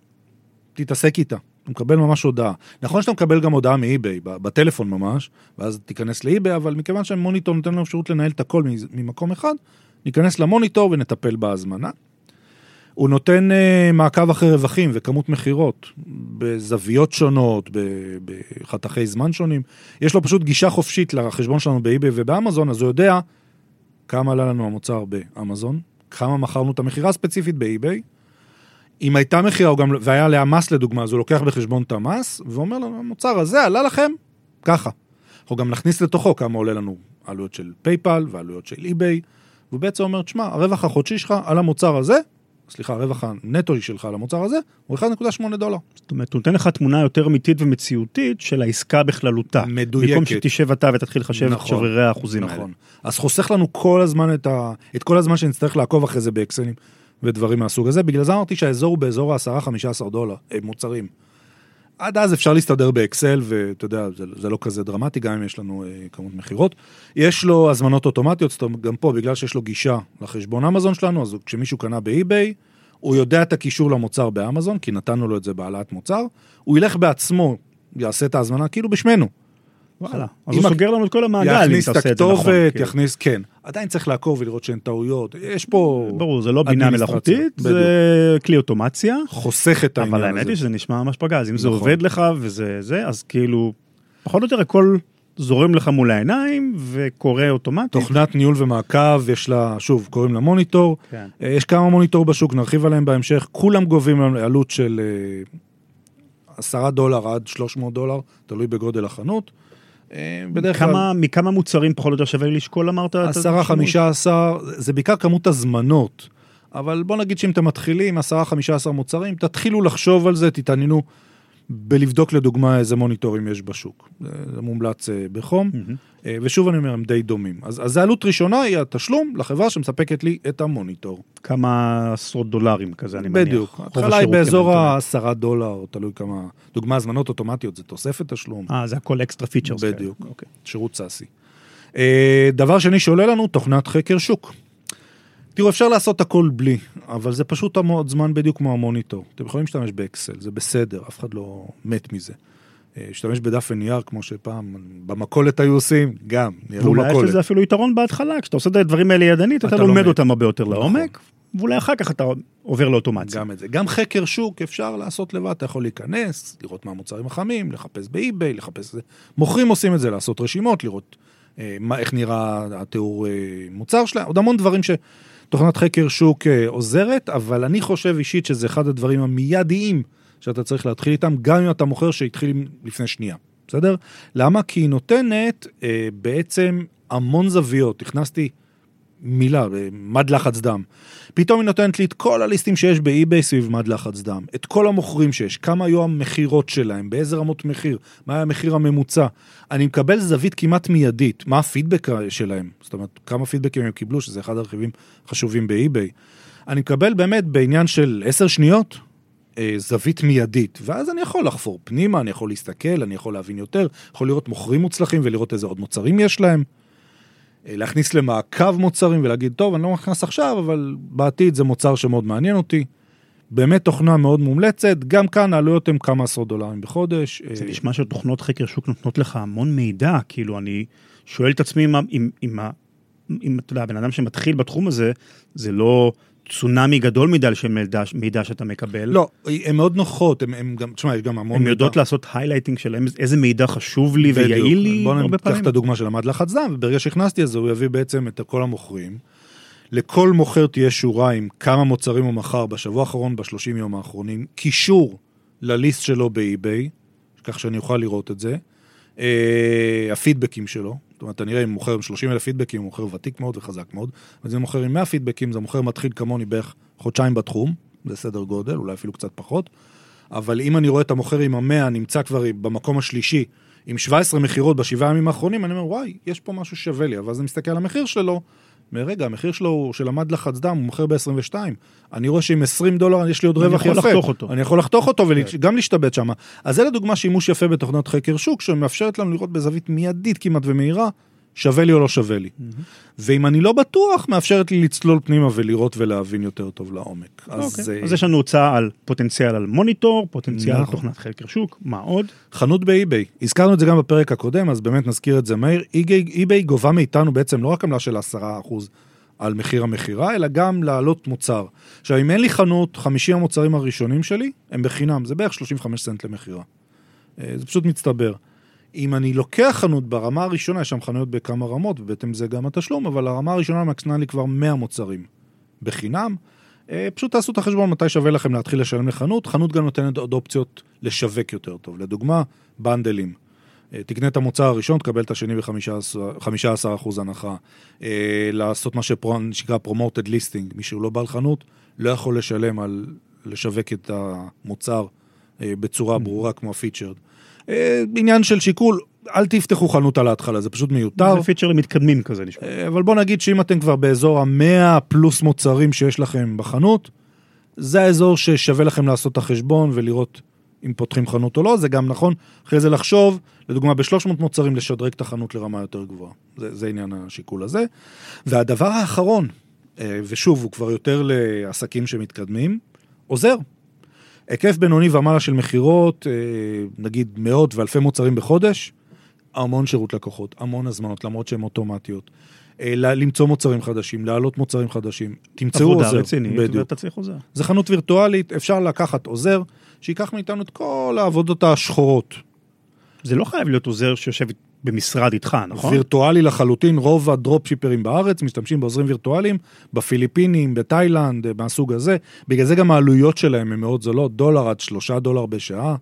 תתעסק איתה. אתה מקבל ממש הודעה. נכון שאתה מקבל גם הודעה מאי-ביי, בטלפון ממש, ואז תיכנס לאי-ביי, אבל מכיוון שהמוניטור נותן לנו אפשרות לנהל את הכל ממקום אחד, ניכנס למוניטור ונטפל בהזמנה. הוא נותן מעקב אחרי רווחים וכמות מחירות, בזוויות שונות, בחתכי זמן שונים. יש לו פשוט גישה חופשית לחשבון שלנו באי-ביי ובאמזון, אז הוא יודע כמה עלה לנו המוצר באמזון, כמה מכרנו את המחירה הספציפית באי-ביי. אם הייתה מחירה, והיה עליה מס לדוגמה, אז הוא לוקח בחשבון את המס, ואומר לנו, המוצר הזה עלה לכם ככה. אנחנו גם נכניס לתוכו כמה עולה לנו עלויות של פייפל ועלויות של אי-ביי, והוא בעצם אומר, תשמע, הרווח החודשי שלך על המוצר הזה, הרווח הנטו שלך על המוצר הזה, הוא $1.8. זאת אומרת, הוא נותן לך תמונה יותר אמיתית ומציאותית של העסקה בכללותה. מדויקת. במקום שתשב אתה ותתחיל לחשב את שברירי האחוזים האלה. נכון. אז חוסך לנו כל הזמן את כל הזמן שנצטרך לעקוב אחרי זה באקסלים ודברים מהסוג הזה. בגלל זה אמרתי שהאזור הוא באזור $10-15 מוצרים. עד אז אפשר להסתדר באקסל, ואתה יודע, זה לא כזה דרמטי, גם אם יש לנו כמות מחירות. יש לו הזמנות אוטומטיות, זאת אומרת, גם פה, בגלל שיש לו גישה לחשבון אמזון שלנו, אז כשמישהו קנה באי-ביי, הוא יודע את הקישור למוצר באמזון, כי נתנו לו את זה בהעלאת מוצר, הוא ילך בעצמו, יעשה את ההזמנה כאילו בשמנו. וואלה, אז הוא סוגר לנו את כל המעגל. יכניס את הכתובת, יכניס, כן. עדיין צריך לעקוב ולראות שאין טעויות. יש פה... ברור, זה לא בינה מלאכותית, זה כלי אוטומציה. חוסך את העניין הזה. אבל האמת היא שזה נשמע ממש פגז. אם זה עובד לך וזה זה, אז כאילו, פחות או יותר הכל זורם לך מול העיניים וקורא אוטומטית. תוכנת ניהול ומעקב, יש לה, שוב, קוראים לה מוניטור. יש כמה מוניטור בשוק, נרחיב עליהם בהמשך. כולם גובים עלות של $10 עד $300, תלוי בגודל החנות. מכמה מוצרים פחות או יותר שווה לשקול, אמרת? 10-15, זה בעיקר כמות הזמנות, אבל בוא נגיד שאם אתם מתחילים 10-15 מוצרים, תתחילו לחשוב על זה, תתעניינו בלבדוק לדוגמה איזה מוניטורים יש בשוק. זה מומלץ בחום, ושוב אני אומר, הם די דומים. אז העלות ראשונה היא התשלום לחברה שמספקת לי את המוניטור. כמה עשרות דולרים כזה, אני מניח. בדיוק. התחלה היא באזור $10, תלוי כמה, דוגמה הזמנות אוטומטיות, זה תוספת תשלום. זה הכל אקסטרה פיצ'רס. בדיוק, שירות סאסי. דבר שני שעולה לנו, תוכנת חקר שוק. תראו, אפשר לעשות הכל בלי, אבל זה פשוט המועד זמן בדיוק כמו המוניטור. אתם יכולים להשתמש באקסל, זה בסדר, אף אחד לא מת מזה. להשתמש בדף ונייר, כמו שפעם במקולת היו עושים, גם, ניהלו מקולת. ואולי יש לזה אפילו יתרון בהתחלה, כשאתה עושה את הדברים האלה ידנית, אתה לומד אותם הרבה יותר לעומק, ואולי אחר כך אתה עובר לאוטומציה. גם את זה. גם חקר שוק אפשר לעשות לבד, אתה יכול להיכנס, לראות מה המוצרים החמים, לחפש באי-ביי, לחפש... מוכרים עושים את זה, לעשות רשימות, לראות איך נראה התיאור מוצר שלה, עוד המון דברים שתוכנת חקר שוק עוזרת, אבל אני חושב אישית שזה אחד הדברים המיידיים שאתה צריך להתחיל איתם, גם אם אתה מוכר שהתחיל לפני שנייה. בסדר? למה? כי היא נותנת בעצם המון זוויות. הכנסתי מילה, מד לחץ דם. פתאום היא נותנת לי את כל הליסטים שיש באי-ביי סביב מד לחץ דם. את כל המוכרים שיש, כמה היו המחירות שלהם, באיזה רמות מחיר, מה היה המחיר הממוצע. אני מקבל זווית כמעט מיידית. מה הפידבק שלהם? זאת אומרת, כמה פידבקים הם קיבלו, שזה אחד הרכיבים חשובים באי-ביי. אני מקבל באמת בעניין של 10 שניות, זווית מיידית, ואז אני יכול לחפור פנימה, אני יכול להסתכל, אני יכול להבין יותר, יכול לראות מוכרים מוצלחים ולראות איזה עוד מוצרים יש להם, להכניס למעקב מוצרים ולהגיד, טוב, אני לא מכנס עכשיו, אבל בעתיד זה מוצר שמאוד מעניין אותי. באמת תוכנה מאוד מומלצת, גם כאן העלויות הם כמה $10 בחודש. זה נשמע שתוכנות חקר שוק נותנות לך המון מידע, כאילו אני שואל את עצמי אם אתה יודע, בן אדם שמתחיל בתחום הזה, זה לא צונמי גדול מדי של מידע שאתה מקבל. לא, הן מאוד נוחות, הן גם, תשמע, יש גם המון מידע. הן יודעות לעשות היילייטינג שלהם, איזה מידע חשוב לי ויעיל לי. בואו ניקח את הדוגמה של המד לחץ דם, וברגע שהכנסתי את זה, הוא יביא בעצם את כל המוכרים. לכל מוכר תהיה שורה עם כמה מוצרים הוא מכר בשבוע האחרון, ב30 יום האחרונים, קישור לליסט שלו באי-ביי, כך שאני אוכל לראות את זה, הפידבקים שלו, אומרת, אני אראה אם מוכר עם 30,000 פידבקים, הוא מוכר ותיק מאוד וחזק מאוד, אז אם מוכר עם 100 פידבקים, זה מוכר מתחיל כמוני בערך חודשיים בתחום, זה סדר גודל, אולי אפילו קצת פחות, אבל אם אני רואה את המוכר עם 100, נמצא כבר במקום השלישי, עם 17 מחירות בשבעה ימים האחרונים, אני אומר, וואי, יש פה משהו שווה לי, אבל אז אני מסתכל על המחיר שלו, רגע, המחיר שלו של המד לחץ דם, הוא מוכר ב-22. אני רואה שעם $20 יש לי עוד רווח יפה. אני יכול לחתוך אותו וגם להשתבט שם. אז זה לדוגמה שימוש יפה בתוכנת חקר שוק, שמאפשרת לנו לראות בזווית מיידית כמעט ומהירה, שווה לי או לא שווה לי. ואם אני לא בטוח, מאפשרת לי לצלול פנימה ולראות ולהבין יותר טוב לעומק. אז יש לנו הוצאה על פוטנציאל על מוניטור, פוטנציאל על תוכנת חקר שוק, מה עוד? חנות באי-ביי. הזכרנו את זה גם בפרק הקודם, אז באמת נזכיר את זה מהר. אי-ביי גובה מאיתנו בעצם לא רק עמלה של 10% על מחיר המחירה, אלא גם לעלות מוצר. עכשיו, אם אין לי חנות, 50 המוצרים הראשונים שלי, הם בחינם, זה בערך 35 סנט למחירה. זה פשוט מצטבר. אם אני לוקח חנות ברמה הראשונה, יש שם חנויות בכמה רמות, ובעצם זה גם התשלום, אבל הרמה הראשונה מקנה לי כבר 100 מוצרים בחינם. פשוט תעשו את החשבון מתי שווה לכם להתחיל לשלם לחנות. חנות גם נותנת עוד אופציות לשווק יותר טוב. לדוגמה, בנדלים. תקנה את המוצר הראשון, תקבל את השני ב-15% הנחה. לעשות מה שנקרא promoted listing. מי שהוא לא בעל חנות, לא יכול לשלם על לשווק את המוצר בצורה ברורה כמו הפיצ'רד. עניין של שיקול, אל תפתחו חנות על ההתחלה, זה פשוט מיותר. זה פיצ'רים מתקדמים כזה נשמע. אבל בוא נגיד שאם אתם כבר באזור 100 פלוס מוצרים שיש לכם בחנות, זה האזור ששווה לכם לעשות את החשבון ולראות אם פותחים חנות או לא, זה גם נכון. אחרי זה לחשוב, לדוגמה ב-300 מוצרים לשדרג את החנות לרמה יותר גבוהה. זה עניין השיקול הזה. והדבר האחרון, ושוב, הוא כבר יותר לעסקים שמתקדמים, עוזר. היקף בינוני ומעלה של מחירות, נגיד מאות ואלפי מוצרים בחודש, המון שירות לקוחות, המון הזמנות, למרות שהן אוטומטיות. למצוא מוצרים חדשים, להעלות מוצרים חדשים. תמצאו עוזר. עבודה רצינית, ואתה צריך עוזר. זה חנות וירטואלית, אפשר לקחת עוזר, שיקח מאיתנו את כל העבודות השחורות. זה לא חייב להיות עוזר שיושב במשרד איתך, נכון? וירטואלי לחלוטין, רוב הדרופשיפרים בארץ משתמשים בעוזרים וירטואליים, בפיליפינים, בתאילנד, מהסוג הזה. בגלל זה גם העלויות שלהם הן מאוד זולות, $1 עד $3 בשעה.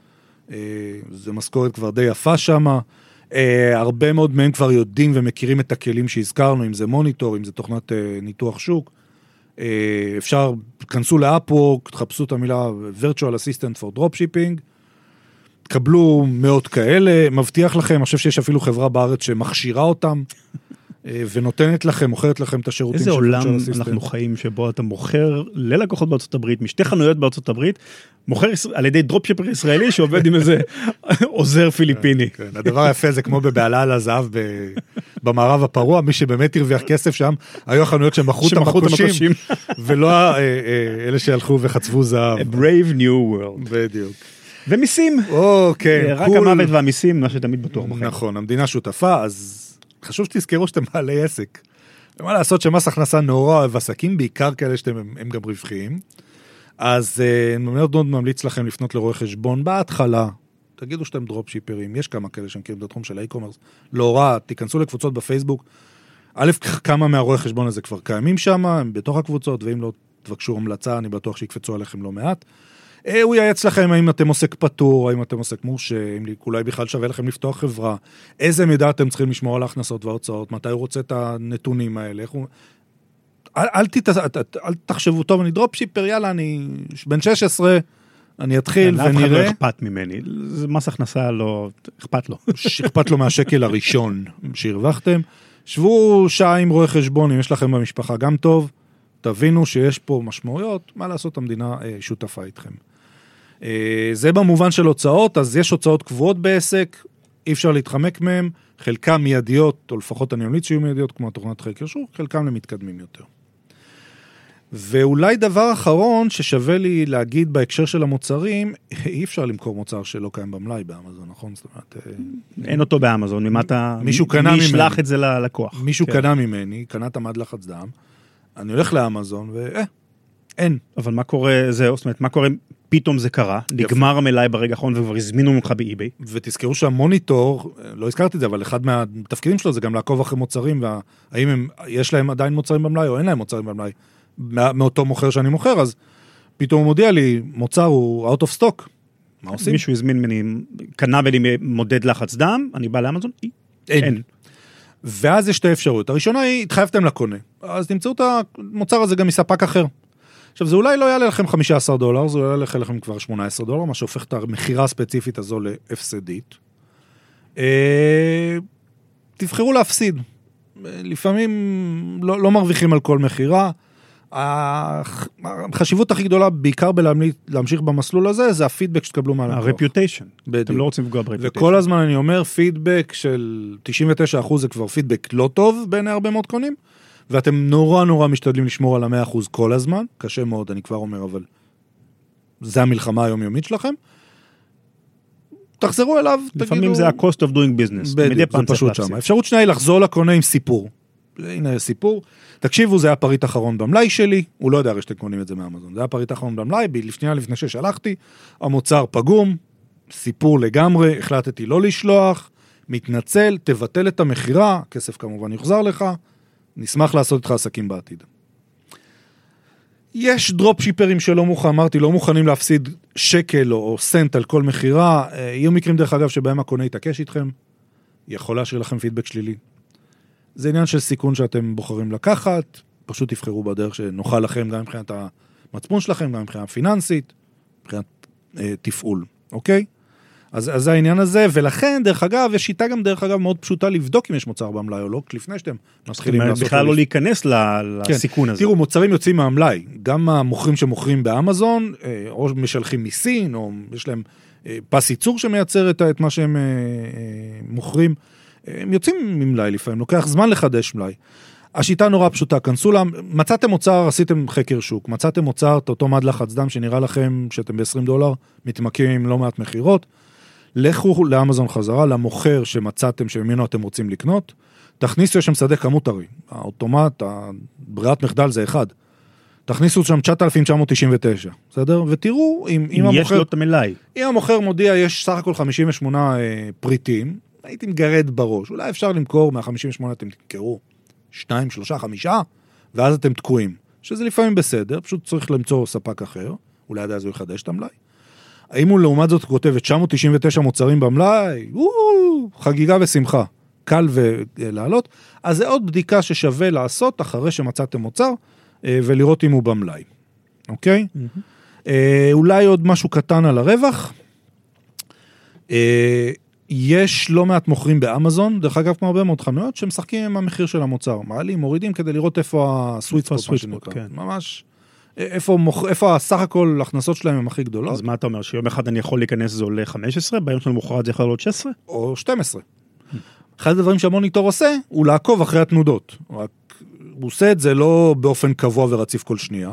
זה משכורת כבר די יפה שמה. הרבה מאוד מהם כבר יודעים ומכירים את הכלים שהזכרנו, אם זה מוניטור, אם זה תוכנת ניתוח שוק. אפשר, כנסו לאפוורק, תחפשו את המילה Virtual Assistant for Dropshipping, תקבלו מאות כאלה, מבטיח לכם, אני חושב שיש אפילו חברה בארץ שמכשירה אותם, ונותנת לכם, מוכרת לכם את השירותים. איזה עולם אנחנו חיים שבו אתה מוכר ללקוחות בארצות הברית, משתי חנויות בארצות הברית, מוכר על ידי דרופשיפר ישראלי שעובד עם איזה עוזר פיליפיני. הדבר היפה זה כמו בבעלה על הזהב במערב הפרוע, מי שבאמת הרוויח כסף שם, היו החנויות שמכרו את המקושים, ולא אלה שהלכו וחצבו זהב. A brave new world. בדיוק. ומיסים. אוקיי. רק המוות והמיסים, מה שתמיד בטוח בחיים. נכון, המדינה שותפה, אז חשוב שתזכרו שאתם בעלי עסק. ומה לעשות שמס הכנסה נורא אוהב עסקים, בעיקר כאלה שאתם הם גם רווחיים. אז אני מאוד ממליץ לכם לפנות לרואי חשבון בהתחלה. תגידו שאתם דרופשיפרים, יש כמה כאלה שמכירים את התחום של האי-קומרס. לא רע, תיכנסו לקבוצות בפייסבוק. א', כמה מהרואי חשבון הזה כבר קיימים שם, הם בתוך הקבוצות, ואם לא תבקשו המלצה, אני בטוח שיקפצו עליכם לא מעט. הוא ייעץ לכם האם אתם עוסק פטור, האם אתם עוסק מורשה, אולי בכלל שווה לכם לפתוח חברה, איזה מידע אתם צריכים לשמור על ההכנסות וההוצאות, מתי הוא רוצה את הנתונים האלה, אל תחשבו, טוב, אני דרופשיפר, יאללה, אני בן 16, אני אתחיל ונראה. לאף אחד לא אכפת ממני, זה מס הכנסה לא, אכפת לו. אכפת לו מהשקל הראשון שהרווחתם, שבו שעה עם רואי חשבון, אם יש לכם במשפחה גם טוב, תבינו שיש פה משמעויות, מה לעשות, המדינה שותפה איתכם. זה במובן של הוצאות, אז יש הוצאות קבועות בעסק, אי אפשר להתחמק מהם, חלקם מיידיות, או לפחות אני ממליץ שיהיו מיידיות, כמו התוכנת חקר שוק, חלקם למתקדמים יותר. ואולי דבר אחרון ששווה לי להגיד בהקשר של המוצרים, אי אפשר למכור מוצר שלא קיים במלאי באמזון, נכון? זאת אומרת, אין אותו באמזון, מי ישלח את זה ללקוח? מישהו קנה ממני, קנה את המד לחץ דם, אני הולך לאמזון אין. אבל מה קורה, זאת אומרת, מה קורה, פתאום זה קרה, נגמר המלאי ברגע האחרון וכבר הזמינו ממך באי-ביי. ותזכרו שהמוניטור, לא הזכרתי את זה, אבל אחד מהתפקידים שלו זה גם לעקוב אחרי מוצרים, והאם יש להם עדיין מוצרים במלאי או אין להם מוצרים במלאי, מאותו מוכר שאני מוכר, אז פתאום הוא מודיע לי, מוצר הוא out of stock. מה עושים? מישהו הזמין ממני, קנה בלי מודד לחץ דם, אני בא לאמזון, אין. ואז יש שתי אפשרויות. הראשונה היא, התחייבתם לקונה. אז תמצאו את המוצר הזה גם מספק אחר. עכשיו, זה אולי לא יעלה לכם $15, זה יעלה לכם כבר $18, מה שהופך את המחירה הספציפית הזו להפסדית. תבחרו להפסיד. לפעמים לא מרוויחים על כל מחירה. החשיבות הכי גדולה, בעיקר להמשיך במסלול הזה, זה הפידבק שתקבלו מהלקוח. הרפיוטיישן. אתם לא רוצים לפגוע ברפיוטיישן. וכל הזמן אני אומר, פידבק של 99% זה כבר פידבק לא טוב בעיני הרבה מאוד קונים, ואתם נורא משתדלים לשמור על 100% כל הזמן, קשה מאוד, אני כבר אומר, אבל זה המלחמה היומיומית שלכם. תחזרו אליו, תגידו... לפעמים זה ה-cost of doing business. בדיוק, זה פשוט שם. האפשרות שנייה היא לחזור לקונה עם סיפור. הנה סיפור. תקשיבו, זה היה פריט אחרון במלאי שלי, הוא לא יודע הרי שאתם קונים את זה מאמזון. זה היה פריט אחרון במלאי, לפני ששלחתי, המוצר פגום, סיפור לגמרי, החלטתי לא לשלוח, מתנצל, תבטל את המחירה, כסף כמובן יוחזר לך, נשמח לעשות איתך עסקים בעתיד. יש דרופ שיפרים אמרתי, לא מוכנים להפסיד שקל או סנט על כל מחירה, יהיו מקרים דרך אגב שבהם הקונה יתעקש איתכם, יכול להשאיר לכם פידבק שלילי. זה עניין של סיכון שאתם בוחרים לקחת, פשוט תבחרו בדרך שנוכל לכם, גם מבחינת המצפון שלכם, גם מבחינת פיננסית, מבחינת תפעול, אוקיי? אז זה העניין הזה, ולכן, דרך אגב, יש שיטה גם דרך אגב מאוד פשוטה לבדוק אם יש מוצר במלאי או לא, לפני שאתם מתחילים לעשות... בכלל לא להיכנס לסיכון הזה. תראו, מוצרים יוצאים מהמלאי, גם המוכרים שמוכרים באמזון, או משלחים מסין, או יש להם פס ייצור שמייצר את מה שהם מוכרים, הם יוצאים ממלאי לפעמים, לוקח זמן לחדש מלאי. השיטה נורא פשוטה, כנסו לה, מצאתם מוצר, עשיתם חקר שוק, מצאתם מוצר, את אותו מד לחץ דם שנראה לכם שאתם ב$20, מתמקים עם לא מעט מחירות, לכו לאמזון חזרה, למוכר שמצאתם שממנו אתם רוצים לקנות, תכניסו שם שדה כמות הרי, האוטומט, ברירת מחדל זה אחד, תכניסו שם 9,999, בסדר? ותראו אם המוכר... יש לו את המלאי. אם המוכר מודיע, יש סך הכל 58 פריטים, הייתי מגרד בראש, אולי אפשר למכור, מה-58 אתם תמכרו 2, 3, 5, ואז אתם תקועים, שזה לפעמים בסדר, פשוט צריך למצוא ספק אחר, אולי עד אז הוא יחדש את המלאי. האם הוא לעומת זאת כותב 999 מוצרים במלאי, חגיגה ושמחה, קל ולעלות, אז זה עוד בדיקה ששווה לעשות אחרי שמצאתם מוצר, ולראות אם הוא במלאי, אוקיי? אולי עוד משהו קטן על הרווח, יש לא מעט מוכרים באמזון, דרך אגב כמו הרבה מאוד חנויות, שמשחקים עם המחיר של המוצר, מעלים, מורידים כדי לראות איפה הסוויט ספוט, ממש, איפה הסך הכל ההכנסות שלהם הם הכי גדולות. אז מה אתה אומר, שיום אחד אני יכול להיכנס זה עולה 15, ביום של מוכרת זה יכול לעלות 16? או 12. אחד הדברים שהמוניטור עושה, הוא לעקוב אחרי התנודות, רק הוא עושה את זה לא באופן קבוע ורציף כל שנייה,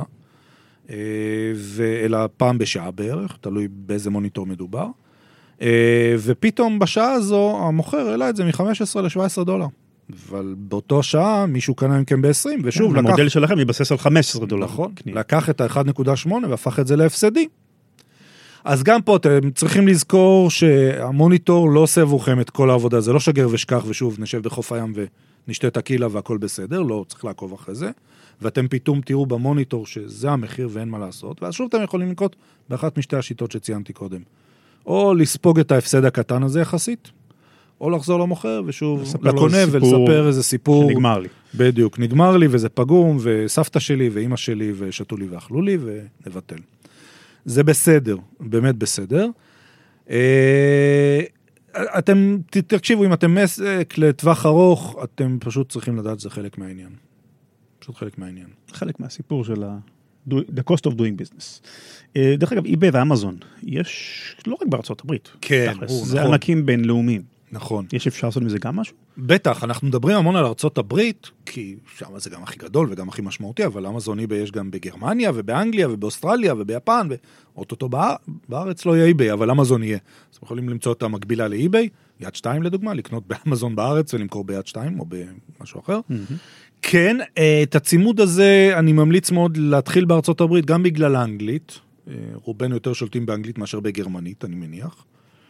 אלא פעם בשעה בערך, תלוי באיזה מוניטור מדובר, ופתאום בשעה הזו המוכר העלה את זה מ-15 ל-17 דולר. אבל באותו שעה מישהו קנה מכם ב-20, ושוב לקח... המודל שלכם יבסס על 15 דולר. נכון, לקח את ה-1.8 והפך את זה להפסדי. אז גם פה אתם צריכים לזכור שהמוניטור לא עושה עבורכם את כל העבודה, זה לא שגר ושכח ושוב נשב בחוף הים ונשתה טקילה והכל בסדר, לא צריך לעקוב אחרי זה, ואתם פתאום תראו במוניטור שזה המחיר ואין מה לעשות, ואז שוב אתם יכולים לנקוט באחת משתי השיטות שציינתי קודם. או לספוג את ההפסד הקטן הזה יחסית, או לחזור למוכר ושוב לקונה ולספר איזה סיפור. שנגמר לי. בדיוק, נגמר לי וזה פגום, וסבתא שלי ואמא שלי ושתו לי ואכלו לי ונבטל. זה בסדר, באמת בסדר. אתם תקשיבו, אם אתם עסק לטווח ארוך, אתם פשוט צריכים לדעת שזה חלק מהעניין. פשוט חלק מהעניין. חלק מהסיפור של the cost of doing business. דרך אגב, eBay ואמזון, יש לא רק בארצות הברית. כן, זה ענקים בינלאומיים. נכון. יש אפשר לעשות מזה גם משהו? בטח, אנחנו מדברים המון על ארצות הברית, כי שם זה גם הכי גדול וגם הכי משמעותי, אבל אמזון eBay יש גם בגרמניה ובאנגליה ובאוסטרליה וביפן, ואוטוטו בארץ לא יהיה eBay, אבל אמזון יהיה. אז יכולים למצוא את המקבילה ל-eBay, יד 2 לדוגמה, לקנות באמזון בארץ ולמכור ביד 2 או במשהו אחר. כן, את הצימוד הזה אני ממליץ מאוד להתחיל בארצות הברית, גם בגלל האנגלית, רובנו יותר שולטים באנגלית מאשר בגרמנית, אני מניח.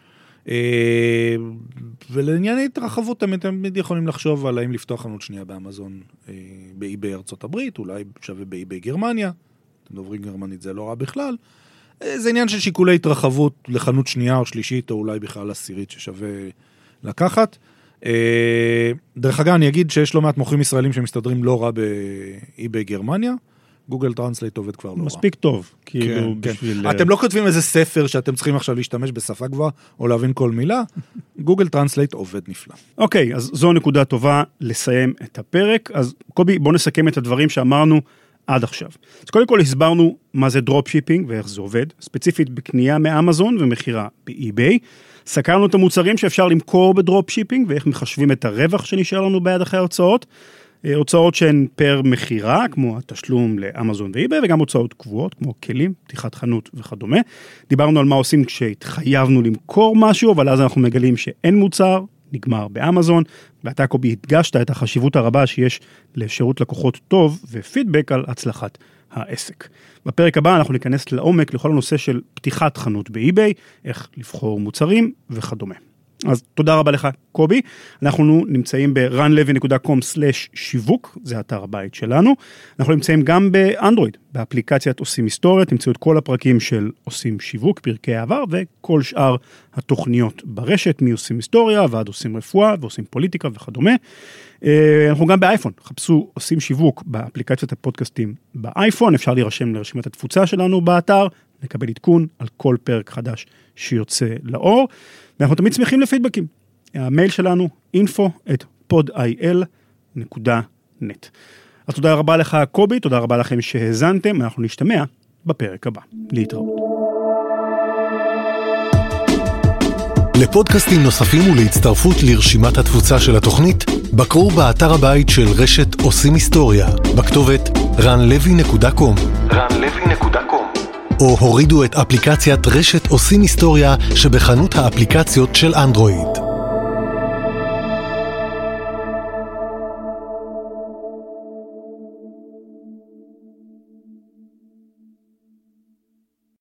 ולעניין התרחבות אתם תמיד יכולים לחשוב על האם לפתוח חנות שנייה באמזון באי-ביי ארצות הברית, אולי שווה באי-ביי גרמניה, אתם דוברים גרמנית זה לא רע בכלל, זה עניין של שיקולי התרחבות לחנות שנייה או שלישית או אולי בכלל עשירית ששווה לקחת. דרך אגב, אני אגיד שיש לא מעט מוכרים ישראלים שמסתדרים לא רע באי-ביי גרמניה, גוגל טרנסלייט עובד כבר לא רע. מספיק טוב, כאילו בשביל... אתם לא כותבים איזה ספר שאתם צריכים עכשיו להשתמש בשפה גבוהה, או להבין כל מילה, גוגל טרנסלייט עובד נפלא. אוקיי, אז זו נקודה טובה לסיים את הפרק, אז קובי, בוא נסכם את הדברים שאמרנו עד עכשיו. אז קודם כל הסברנו מה זה דרופשיפינג ואיך זה עובד, ספציפית בקנייה מאמזון ומחירה באי-ביי, סקרנו את המוצרים שאפשר למכור בדרופשיפינג, ואיך מחשבים את הרווח שנשאר לנו ביד אחרי ההוצאות, הוצאות שהן פר מחירה, כמו התשלום לאמזון ואי-ביי, וגם הוצאות קבועות, כמו כלים, פתיחת חנות וכדומה. דיברנו על מה עושים כשהתחייבנו למכור משהו, אבל אז אנחנו מגלים שאין מוצר, נגמר באמזון, ואתה קובי הדגשת את החשיבות הרבה שיש לשירות לקוחות טוב, ופידבק על הצלחת העסק. בפרק הבא אנחנו ניכנס לעומק לכל הנושא של פתיחת חנות באי-ביי, איך לבחור מוצרים וכדומה. אז תודה רבה לך, קובי. אנחנו נמצאים ב-ranlevy.com/שיווק, זה אתר הבית שלנו. אנחנו נמצאים גם באנדרואיד, באפליקציית עושים היסטוריה, תמצאו את כל הפרקים של עושים שיווק, פרקי העבר, וכל שאר התוכניות ברשת, מעושים היסטוריה, ועד עושים רפואה, ועושים פוליטיקה וכדומה. אנחנו גם באייפון, חפשו עושים שיווק באפליקציית הפודקאסטים באייפון, אפשר להירשם לרשימת התפוצה שלנו באתר, לקבל עדכון על כל פרק חדש שיוצא לאור, ואנחנו תמיד שמחים לפידבקים. המייל שלנו, info@podil.net. אז תודה רבה לך קובי, תודה רבה לכם שהזנתם, אנחנו נשתמע בפרק הבא. להתראות. לפודקאסטים נוספים ולהצטרפות לרשימת התפוצה של התוכנית, בקרו באתר הבית של רשת עושים היסטוריה, בכתובת ranlevy.com. או הורידו את אפליקציית רשת עושים היסטוריה שבחנות האפליקציות של אנדרואיד.